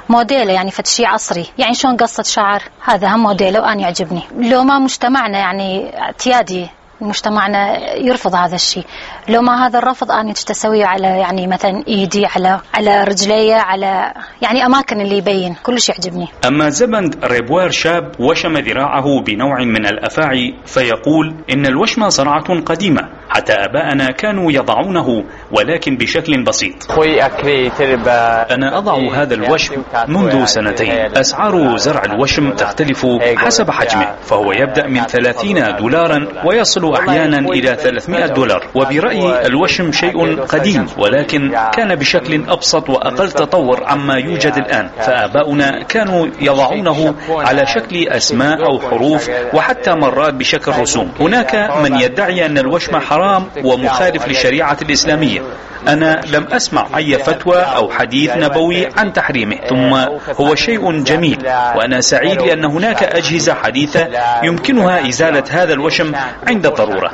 موديله يعني فد شيء عصري، يعني شلون قصة شعر هذا هم موديله وأنا يعجبني. لو ما مجتمعنا يعني اعتيادي مجتمعنا يرفض هذا الشيء، لو ما هذا الرفض أنا تسويه على يعني مثلا إيدي، على على رجلي، على يعني أماكن اللي يبين كل شيء يعجبني. أما زبند ريبوار شاب وشم ذراعه بنوع من الأفاعي فيقول إن الوشم صنعة قديمة، حتى آباءنا كانوا يضعونه ولكن بشكل بسيط. أنا أضع هذا الوشم منذ سنتين. أسعار زرع الوشم تختلف حسب حجمه، فهو يبدأ من ثلاثين دولارا ويصل أحيانا إلى ثلاثمائة دولار. وبرأيي الوشم شيء قديم ولكن كان بشكل أبسط وأقل تطور عما يوجد الآن، فآباؤنا كانوا يضعونه على شكل أسماء أو حروف وحتى مرات بشكل رسوم. هناك من يدعي أن الوشم حرام ومخالف للشريعة الإسلامية. أنا لم أسمع أي فتوى أو حديث نبوي عن تحريمه، ثم هو شيء جميل وأنا سعيد لأن هناك أجهزة حديثة يمكنها إزالة هذا الوشم عند الضرورة.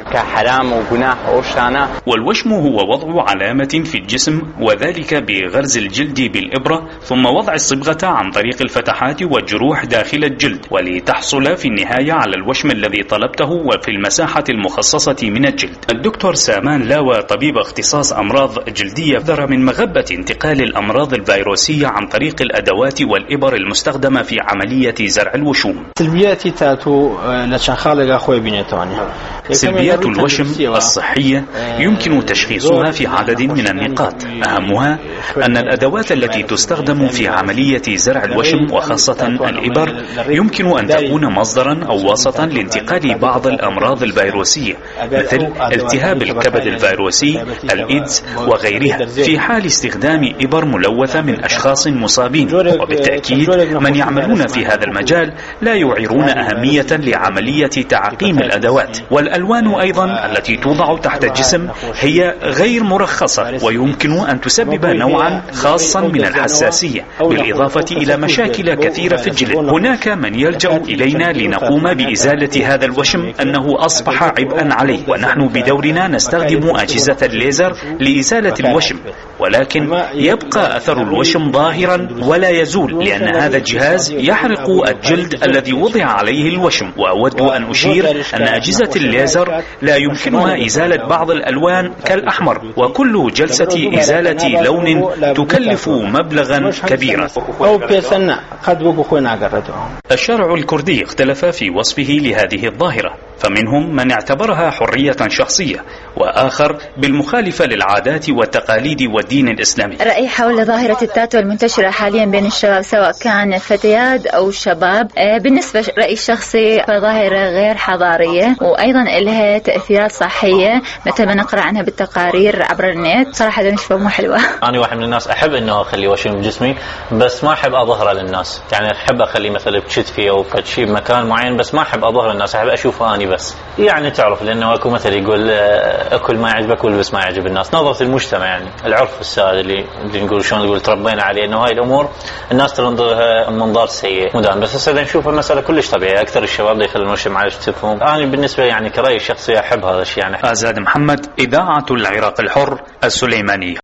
والوشم هو وضع علامة في الجسم وذلك بغرز الجلد بالإبرة ثم وضع الصبغة عن طريق الفتحات والجروح داخل الجلد، ولتحصل في النهاية على الوشم الذي طلبته وفي المساحة المخصصة من الجلد. الدكتور سامان لاوى طبيب اختصاص أمراض جلدية ذر من مغبة انتقال الأمراض الفيروسية عن طريق الأدوات والإبر المستخدمة في عملية زرع الوشوم. سلبيات الوشم الصحية يمكن تشخيصها في عدد من النقاط، أهمها أن الأدوات التي تستخدم في عملية زرع الوشم وخاصة الإبر يمكن أن تكون مصدرا أو وسطا لانتقال بعض الأمراض الفيروسية مثل التهاب الكبد الفيروسي، الإيدز وغيرها، في حال استخدام إبر ملوثة من أشخاص مصابين. وبالتأكيد من يعملون في هذا المجال لا يعيرون أهمية لعملية تعقيم الأدوات. والألوان أيضا التي توضع تحت الجسم هي غير مرخصة ويمكن أن تسبب نوعا خاصا من الحساسية، بالإضافة إلى مشاكل كثيرة في الجلد. هناك من يلجأ إلينا لنقوم بإزالة هذا الوشم أنه أصبح عبئا عليه، ونحن بدورنا نستخدم أجهزة الليزر لإزالة الوشم، ولكن يبقى أثر الوشم ظاهرا ولا يزول لأن هذا الجهاز يحرق الجلد الذي وضع عليه الوشم. وأود أن أشير أن أجهزة الليزر لا يمكنها إزالة بعض الألوان كالأحمر، وكل جلسة إزالة لون تكلف مبلغا كبيرا. الشارع الكردي اختلف في وصفه لهذه الظاهرة، فمنهم من اعتبرها حرية شخصية وآخر بالمخالفة للعادات والتقاليد والدين الإسلامي. رأيي حول ظاهرة التاتو المنتشرة حاليا بين الشباب سواء كان فتيات أو شباب، بالنسبة رأيي الشخصي فظاهرة غير حضارية وأيضا لها تأثيرات صحية مثل ما نقرأ عنها بالتقارير عبر النت. صراحة أنا أشوفها مو حلوة. أنا واحد من الناس أحب إنه أخلي وشم بجسمي بس ما أحب أظهره للناس، يعني أحب أخلي مثلا بكتفي أو بشيء بمكان معين بس ما أحب أظهر للناس، أحب أشوفه أنا بس. يعني تعرف لأنه أكو مثل يقول أكل ما يعجبك والبس ما يعجب الناس، نظرة المجتمع يعني العرف السائد اللي نقول شلون نقول تربينا عليه إنه هاي الأمور الناس تنظرها منظار سيء مدام، بس هسه نشوف المسألة كلش طبيعية. أكثر الشباب يخلون الوشم على كتفهم. أنا بالنسبة يعني كرأي الشخصي أحب هذا الشيء. يعني آزاد محمد، إذاعة العراق الحر السليمانية.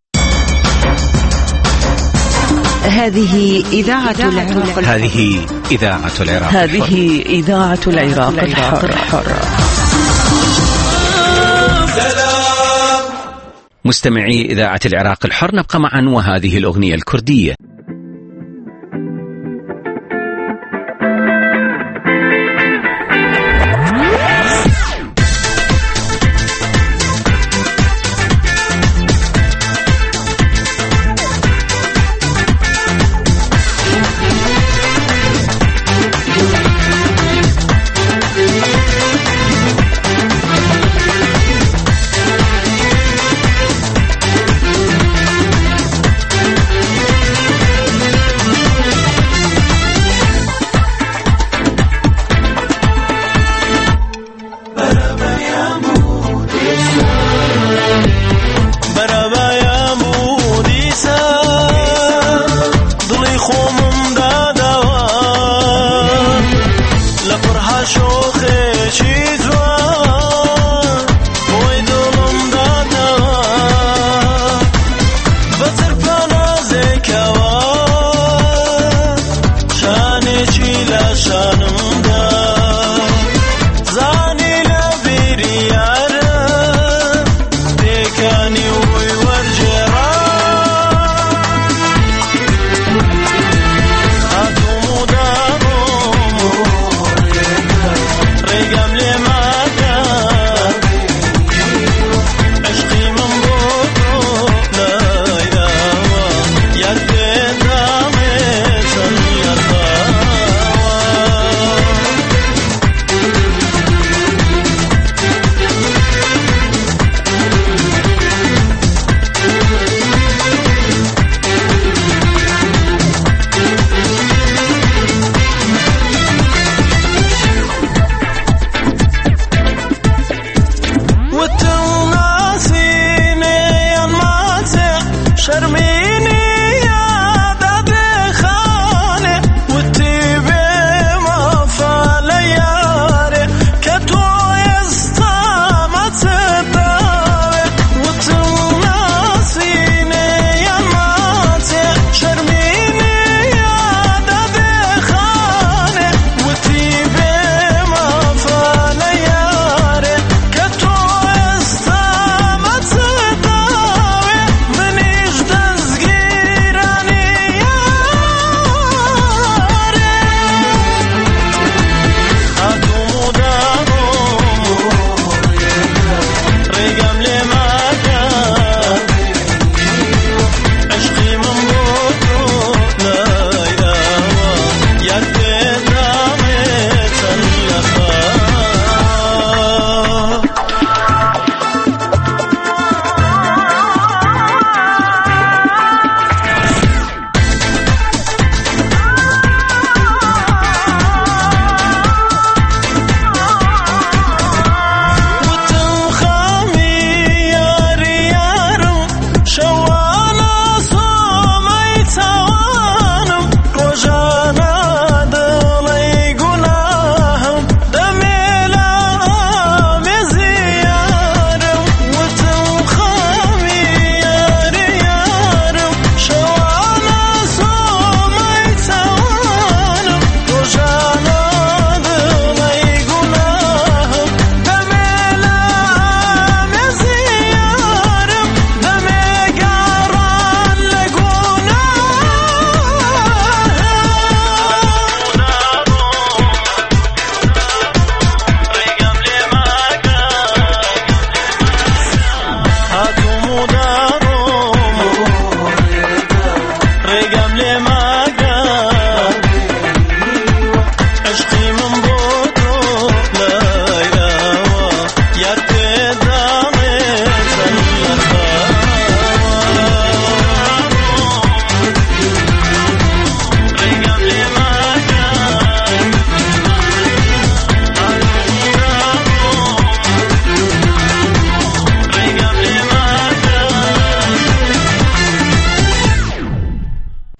هذه إذاعة العراق الحر. هذه إذاعة العراق الحر. هذه إذاعة العراق الحر. مستمعي إذاعة العراق الحر، نبقى معا وهذه الأغنية الكردية.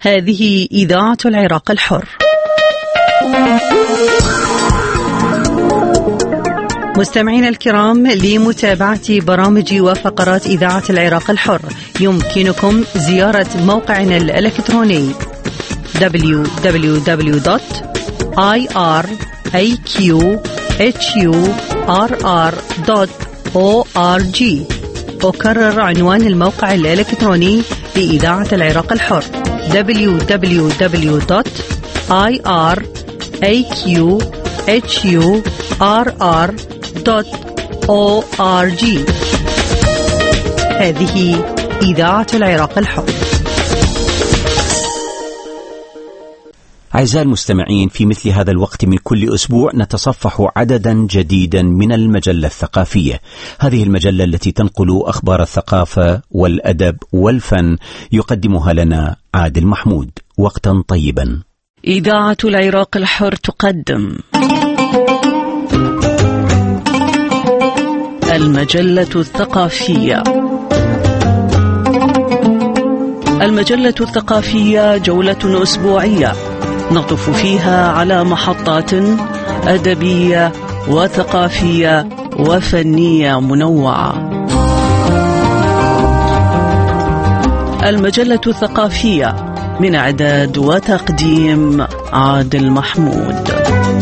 هذه إذاعة العراق الحر. مستمعينا الكرام، لمتابعة برامج وفقرات إذاعة العراق الحر يمكنكم زيارة موقعنا الإلكتروني دبليو دبليو دبليو دوت آي آر إيه كيو إتش يو آر آر دوت أو آر جي. أكرر عنوان الموقع الإلكتروني لإذاعة العراق الحر دبليو دبليو دبليو دوت آي آر إيه كيو إتش يو آر آر دوت أو آر جي. هذه إذاعة العراق الحر. أعزائي المستمعين، في مثل هذا الوقت من كل أسبوع نتصفح عددا جديدا من المجلة الثقافية، هذه المجلة التي تنقل أخبار الثقافة والأدب والفن، يقدمها لنا عادل محمود. وقتا طيبا. إذاعة العراق الحر تقدم المجلة الثقافية. المجلة الثقافية جولة أسبوعية نطف فيها على محطات أدبية وثقافية وفنية منوعة. المجلة الثقافية من إعداد وتقديم عادل محمود.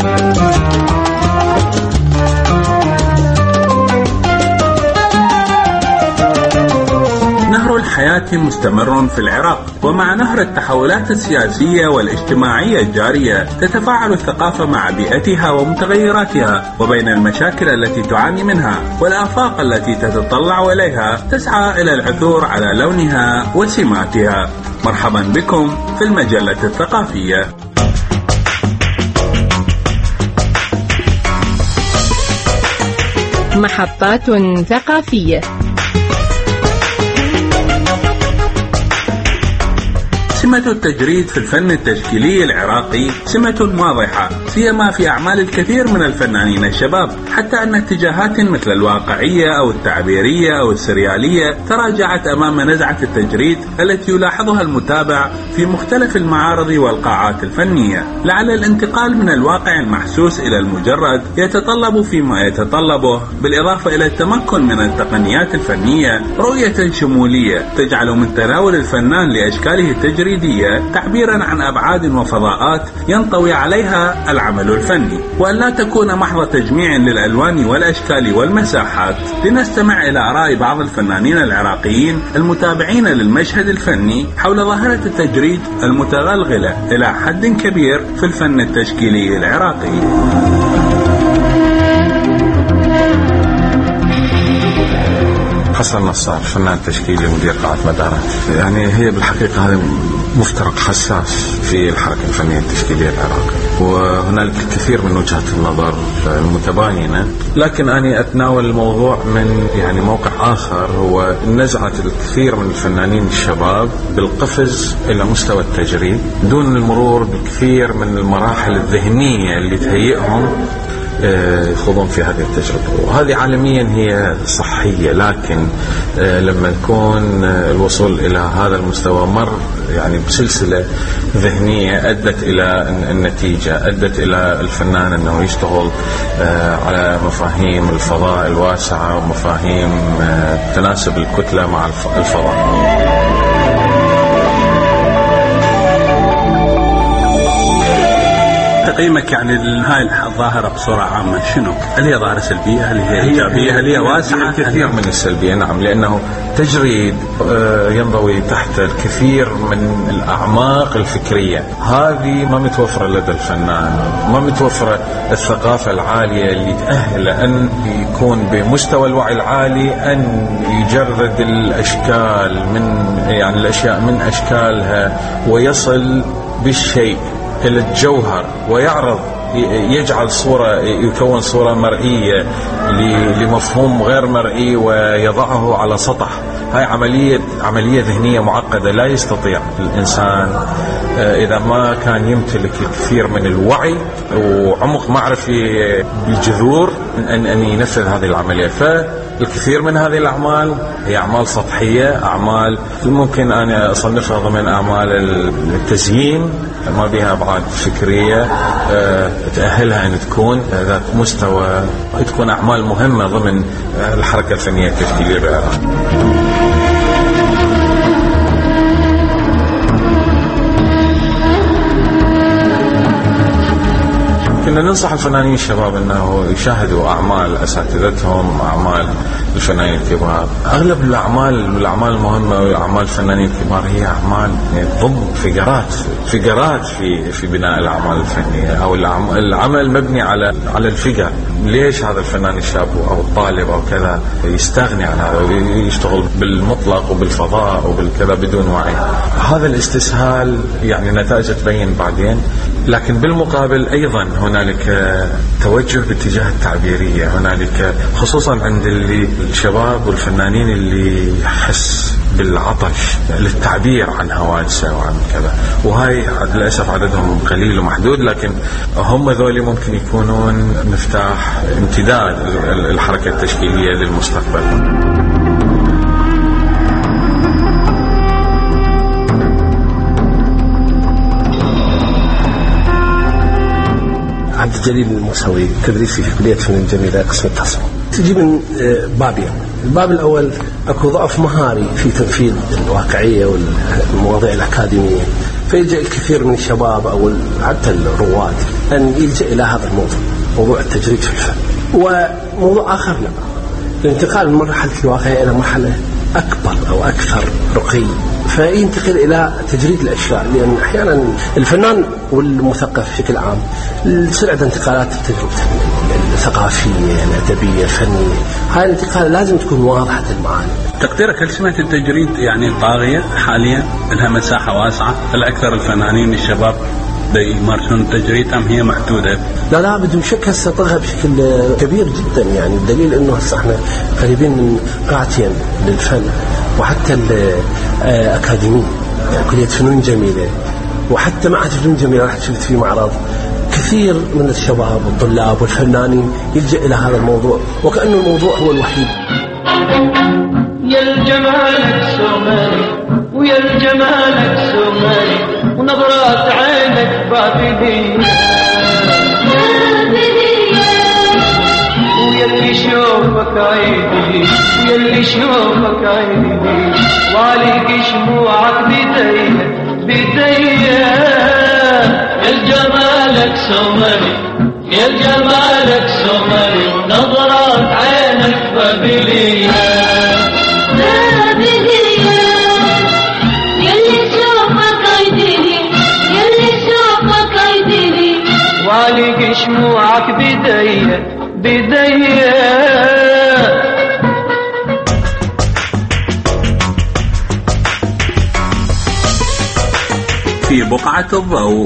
نهر الحياة مستمر في العراق، ومع نهر التحولات السياسية والاجتماعية الجارية تتفاعل الثقافة مع بيئتها ومتغيراتها، وبين المشاكل التي تعاني منها والآفاق التي تتطلع إليها تسعى إلى العثور على لونها وسماتها. مرحبا بكم في المجلة الثقافية. محطات ثقافية. سمة التجريد في الفن التشكيلي العراقي سمة واضحة، سيما في أعمال الكثير من الفنانين الشباب، حتى أن اتجاهات مثل الواقعية أو التعبيرية أو السريالية تراجعت أمام نزعة التجريد التي يلاحظها المتابع في مختلف المعارض والقاعات الفنية. لعل الانتقال من الواقع المحسوس إلى المجرد يتطلب فيما يتطلبه، بالإضافة إلى التمكن من التقنيات الفنية، رؤية شمولية تجعل من تناول الفنان لأشكاله التجريدية تعبيرا عن أبعاد وفضاءات ينطوي عليها العمل الفني، وأن لا تكون محض تجميع للألوان والأشكال والمساحات. لنستمع إلى آراء بعض الفنانين العراقيين المتابعين للمشهد الفني حول ظاهرة التجريد المتغلغلة إلى حد كبير في الفن التشكيلي العراقي. حسن نصار، فنان تشكيلي مدير قاعة مدارات. يعني هي بالحقيقة هذا مفترق حساس في الحركة الفنية التشكيلية العراقية، وهنالك الكثير من وجهات النظر المتباينة، لكن أنا أتناول الموضوع من يعني موقع آخر، هو نزعة الكثير من الفنانين الشباب بالقفز إلى مستوى التجريد دون المرور بالكثير من المراحل الذهنية اللي تهيئهم يخوضون في هذه التجربة. وهذه عالميا هي صحية، لكن لما يكون الوصول إلى هذا المستوى مر يعني بسلسلة ذهنية أدت إلى النتيجة، أدت إلى الفنان أنه يشتغل على مفاهيم الفضاء الواسعة ومفاهيم تناسب الكتلة مع الفضاء. تقييمك يعني هاي الظاهرة بصورة عامة شنو؟ هل هي ظاهرة سلبية؟ هل هي إيجابية؟ هل هي واسعة؟ الكثير من السلبية، نعم، لأنه تجريد ينضوي تحت الكثير من الأعماق الفكرية، هذه ما متوفرة لدى الفنان، ما متوفرة الثقافة العالية اللي تأهل أن يكون بمستوى الوعي العالي أن يجرد الأشكال من يعني الأشياء من أشكالها ويصل بالشيء إلى الجوهر ويعرض، يجعل صورة، يكون صورة مرئية لمفهوم غير مرئي ويضعه على سطح. هاي عملية عملية ذهنية معقدة لا يستطيع الإنسان إذا ما كان يمتلك الكثير من الوعي وعمق معرفي بالجذور أن أن ينفذ هذه العملية. الكثير من هذه الأعمال هي أعمال سطحية، أعمال ممكن أن أصنفها ضمن أعمال التزيين، ما بها أبعاد فكرية تأهلها أن تكون ذات مستوى، تكون أعمال مهمة ضمن الحركة الفنية التشكيلية بالعراق. كنا ننصح الفنانين الشباب أنه يشاهدوا أعمال أساتذتهم، أعمال الفنانين الكبار. أغلب الأعمال الأعمال المهمة وأعمال الفنانين الكبار هي أعمال ضمن فقرات فقرات في في بناء الأعمال الفنية، أو العمل مبني على على الفقر. ليش هذا الفنان الشاب أو الطالب أو كذا يستغني عن هذا ويشتغل بالمطلق وبالفضاء وبالكذا بدون وعي؟ هذا الاستسهال يعني نتائجه تبين بعدين. لكن بالمقابل أيضا هنالك توجه باتجاه التعبيرية، هنالك خصوصا عند اللي الشباب والفنانين اللي يحس بالعطش للتعبير عن حوادثه وعن كذا، وهاي للأسف عددهم قليل ومحدود، لكن هم ذولي ممكن يكونون مفتاح امتداد الحركة التشكيلية للمستقبل. عبد الجليل الموسوي، تدريس في كلية فنون جميلة قسم التصميم. تجي من بابين. الباب الأول أكو ضعف مهاري في تنفيذ الواقعية والمواضيع الأكاديمية، فيلجأ الكثير من الشباب أو حتى الرواد أن يلجأ إلى هذا الموضوع، موضوع التجريد في الفن. وموضوع آخر لا، الانتقال من مرحلة الواقعية إلى مرحلة أكبر أو أكثر رقي، فينتقل إلى تجريد الأشياء، لأن أحيانا الفنان والمثقف بشكل عام تصير عنده انتقالات في تجربته الثقافية الأدبية الفنية، هاي الانتقال لازم تكون واضحة المعاني. تقديرك هل سمة التجريد يعني طاغية حاليا، لها مساحة واسعة؟ هل أكثر الفنانين الشباب يمارسون التجريد أم هي محدودة؟ لا لا بدون شك هسه طغى بشكل كبير جدا، يعني الدليل انه هسه احنا قريبين من قاعتين للفن وحتى الأكاديمية، يعني كلية فنون جميلة وحتى معهد فنون جميلة راح شفت فيه معرض، كثير من الشباب والطلاب والفنانين يلجأ إلى هذا الموضوع وكأنه الموضوع هو الوحيد. يا الجمالك سومري ويا الجمالك سومري ونظرات عينك بابلية ويا اللي شوفك عيدي ويا اللي شوفك عيدي وعليك شموعك بيدي بيدي يا الجمالك سومري يا الجمالك سومري ونظرات عينك بابلية وعليك شموعك بدي بدي. في بقعة الضوء.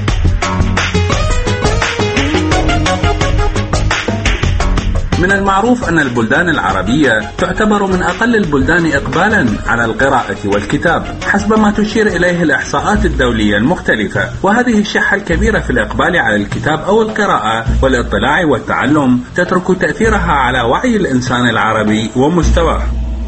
من المعروف أن البلدان العربية تعتبر من أقل البلدان إقبالا على القراءة والكتاب حسب ما تشير إليه الإحصاءات الدولية المختلفة، وهذه الشحة الكبيرة في الإقبال على الكتاب أو القراءة والاطلاع والتعلم تترك تأثيرها على وعي الإنسان العربي ومستواه.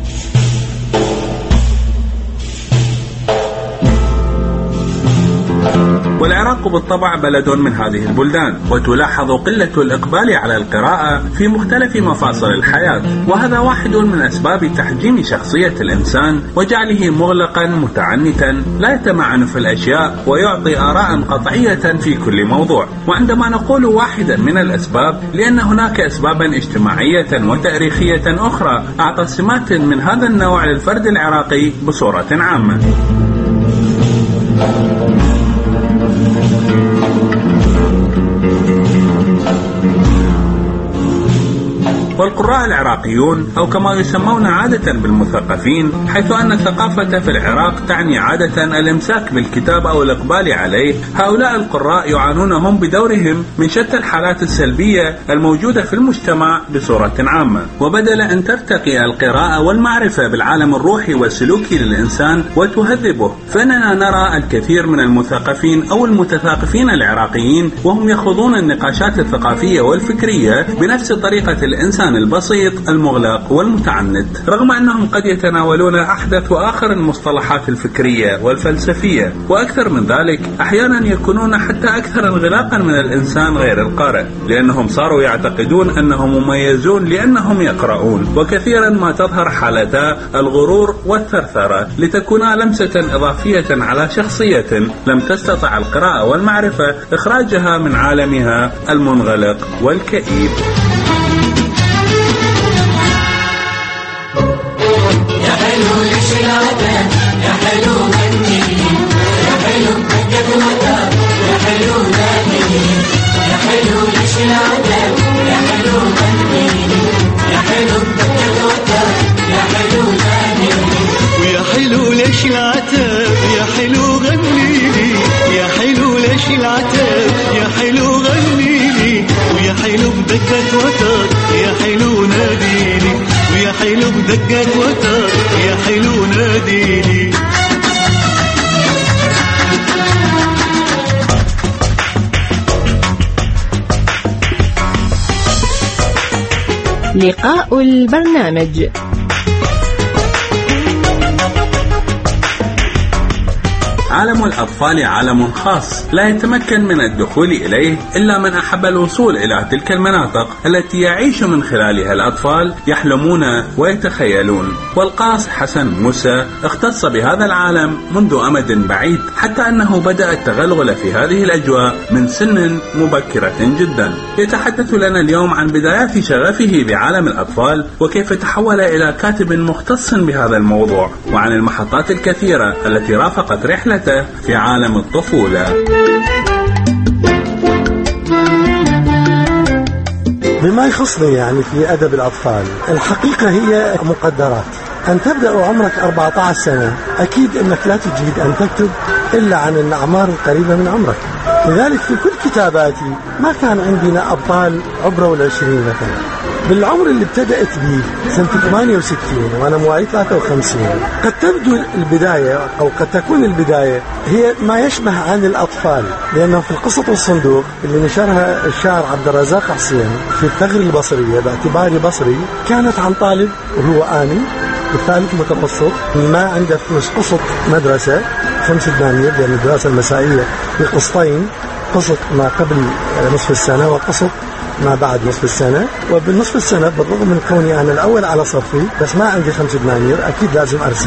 والعراق بالطبع بلد من هذه البلدان، وتلاحظ قلة الإقبال على القراءة في مختلف مفاصل الحياة، وهذا واحد من أسباب تحجيم شخصية الإنسان وجعله مغلقا متعنتا لا يتمعن في الأشياء ويعطي آراء قطعية في كل موضوع. وعندما نقول واحدا من الأسباب لأن هناك أسبابا اجتماعية وتاريخية أخرى أعطت سمات من هذا النوع للفرد العراقي بصورة عامة. والقراء العراقيون أو كما يسمون عادة بالمثقفين، حيث أن الثقافة في العراق تعني عادة الإمساك بالكتاب أو الإقبال عليه، هؤلاء القراء يعانون هم بدورهم من شتى الحالات السلبية الموجودة في المجتمع بصورة عامة. وبدل أن ترتقي القراءة والمعرفة بالعالم الروحي والسلوكي للإنسان وتهذبه، فإننا نرى الكثير من المثقفين أو المتثاقفين العراقيين وهم يخوضون النقاشات الثقافية والفكرية بنفس طريقة الإنسان البسيط البسيط المغلق والمتعنت، رغم أنهم قد يتناولون أحدث وآخر المصطلحات الفكرية والفلسفية، وأكثر من ذلك أحيانا يكونون حتى أكثر انغلاقا من الإنسان غير القارئ، لأنهم صاروا يعتقدون أنهم مميزون لأنهم يقرؤون، وكثيرا ما تظهر حالتا الغرور والثرثرة لتكون لمسة إضافية على شخصية لم تستطع القراءة والمعرفة إخراجها من عالمها المنغلق والكئيب. يا حلو ليش العتاب، يا حلو غني، يا حلو بجد وتاب، يا حلو غني، يا حلو ليش العتاب، يا حلو غني، يا حلو بجد وتاب، يا حلو غني، ويا حلو ليش العتاب، يا حلو غني لي، يا حلو ليش العتاب، يا حلو غني لي، ويا حلو بدقة وتر، يا حلو ناديلي، ويا حلو بدقة وتر، يا حلو ناديلي. لقاء البرنامج. عالم الأطفال عالم خاص لا يتمكن من الدخول إليه إلا من أحب الوصول إلى تلك المناطق التي يعيش من خلالها الأطفال يحلمون ويتخيلون. والقاص حسن موسى اختص بهذا العالم منذ أمد بعيد، حتى أنه بدأ التغلغل في هذه الأجواء من سن مبكرة جدا. يتحدث لنا اليوم عن بدايات شغفه بعالم الأطفال، وكيف تحول إلى كاتب مختص بهذا الموضوع، وعن المحطات الكثيرة التي رافقت رحلة في عالم الطفولة. بما يخصني يعني في أدب الأطفال، الحقيقة هي مقدرات. أن تبدأ عمرك أربعة عشر سنة أكيد أنك لا تجيد أن تكتب إلا عن الأعمار القريبة من عمرك. لذلك في كل كتاباتي ما كان عندنا أبطال عبروا العشرين مثلا. بالعمر اللي ابتدأت به سنة ثمانية وستين وأنا مواليد ثلاثة وخمسين، قد تبدو البداية أو قد تكون البداية هي ما يشبه عن الأطفال، لأنه في القصة والصندوق اللي نشرها الشاعر عبد الرزاق حسين في الثغر البصرية باعتباري بصري، كانت عن طالب وهو آني الثالث متوسط ما عنده فلوس قسط مدرسة خمس دنانير، لأن الدراسة المسائية في قسطين، قسط ما قبل نصف السنة وقسط ما بعد نصف السنة. وبالنصف السنة بالرغم من كوني أنا الأول على صفي بس ما عندي خمس دنانير أكيد لازم أرسل.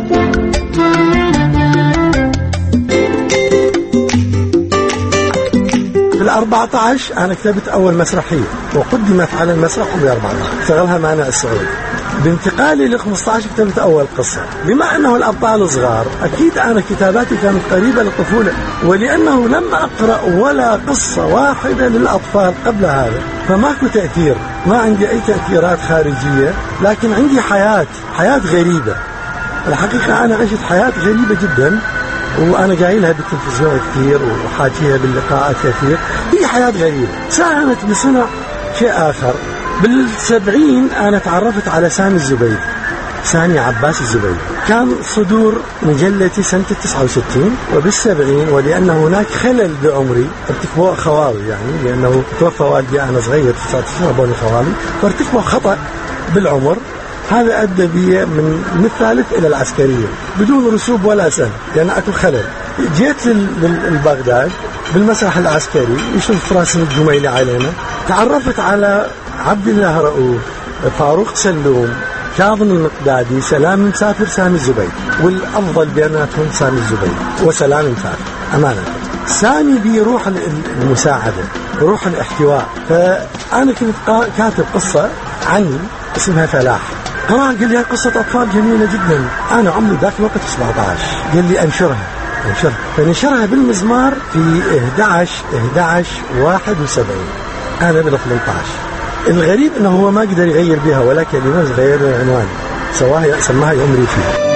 في الأربعة عشر أنا كتبت أول مسرحية وقدمت على المسرح بأربعة عشر اشتغلها مانع السعود. بانتقالي ل خمسة عشر كتبت أول قصة. بما أنه الأبطال صغار أكيد أنا كتاباتي كانت قريبة للطفولة، ولأنه لم أقرأ ولا قصة واحدة للأطفال قبل هذا فماكو تأثير، ما عندي أي تأثيرات خارجية، لكن عندي حياة حياة غريبة. الحقيقة أنا عشت حياة غريبة جدا، وأنا جايلها بالتلفزيون كثير وحاكيها باللقاءات كثير. هي حياة غريبة ساهمت بصنع شيء آخر. بالسبعين أنا تعرفت على سامي الزبيدي، سامي عباس الزبيدي، كان صدور مجلتي سنة تسعة وستين. وبالسبعين ولأن هناك خلل بعمري ارتكبوا خوالي، يعني لأنه توفى والدي أنا صغير في تسعة عشر أبوني خوالي، فارتكبوا خطأ بالعمر. هذا أدى بي من من الثالث إلى العسكرية بدون رسوب ولا سنة، لأن أكو خلل. جيت للبغداد بالمسرح العسكري يشوف راسم الجميلي علينا، تعرفت على عبد الله رؤوف، فاروق سلوم، كاظم المقدادي، سلام مسافر، سامي الزبيدي، والأفضل بيناتهم سامي الزبيدي وسلام مسافر. أمانة سامي بيروح المساعدة، روح الاحتواء. فأنا كنت كاتب قصة عني اسمها فلاح، قرأ قال لي قصة أطفال جميلة جدا. أنا عمري ذاك الوقت سبعة عشر، قال لي أنشرها أنشرها فنشرها بالمزمار في أحد عشر أحد عشر واحد وسبعين، أنا بال ثمانية عشر. الغريب أنه هو ما قدر يغير بها ولا كلمة، غير العنوان سواها سماها يومري فيه.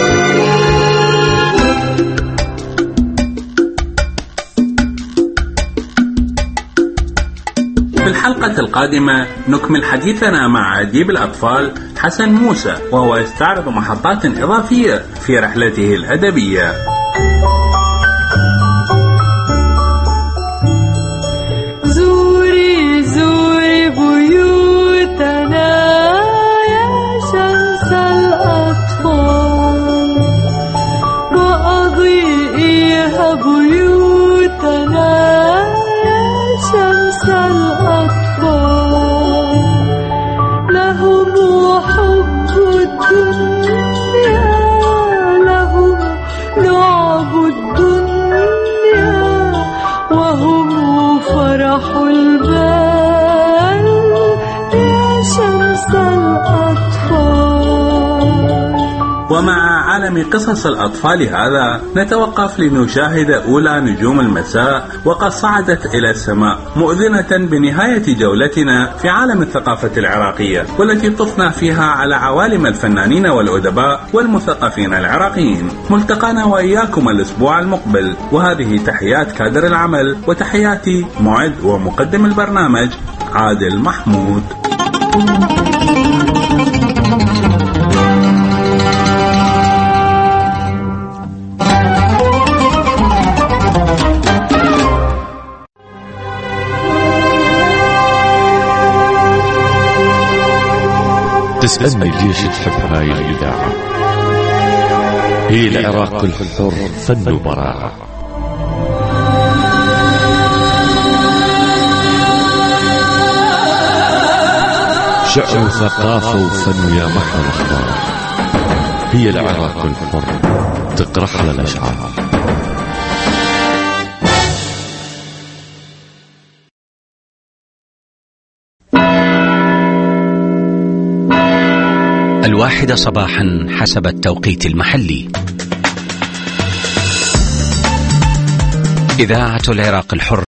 في الحلقة القادمة نكمل حديثنا مع أديب الأطفال حسن موسى، وهو يستعرض محطات إضافية في رحلته الأدبية. زوري زوري بيوتنا عالم قصص الأطفال هذا نتوقف لنشاهد أولى نجوم المساء وقد صعدت إلى السماء، مؤذنة بنهاية جولتنا في عالم الثقافة العراقية، والتي طفنا فيها على عوالم الفنانين والأدباء والمثقفين العراقيين. ملتقانا وإياكم الأسبوع المقبل، وهذه تحيات كادر العمل وتحياتي معد ومقدم البرنامج عادل محمود. تسألني ليش تحب هاي الإذاعة؟ هي العراق الحر فن وبراعة. شعر وثقافة وفن يا محر الأخبار. هي العراق الحر تقرح على الأشعار. الواحدة صباحا حسب التوقيت المحلي. إذاعة العراق الحر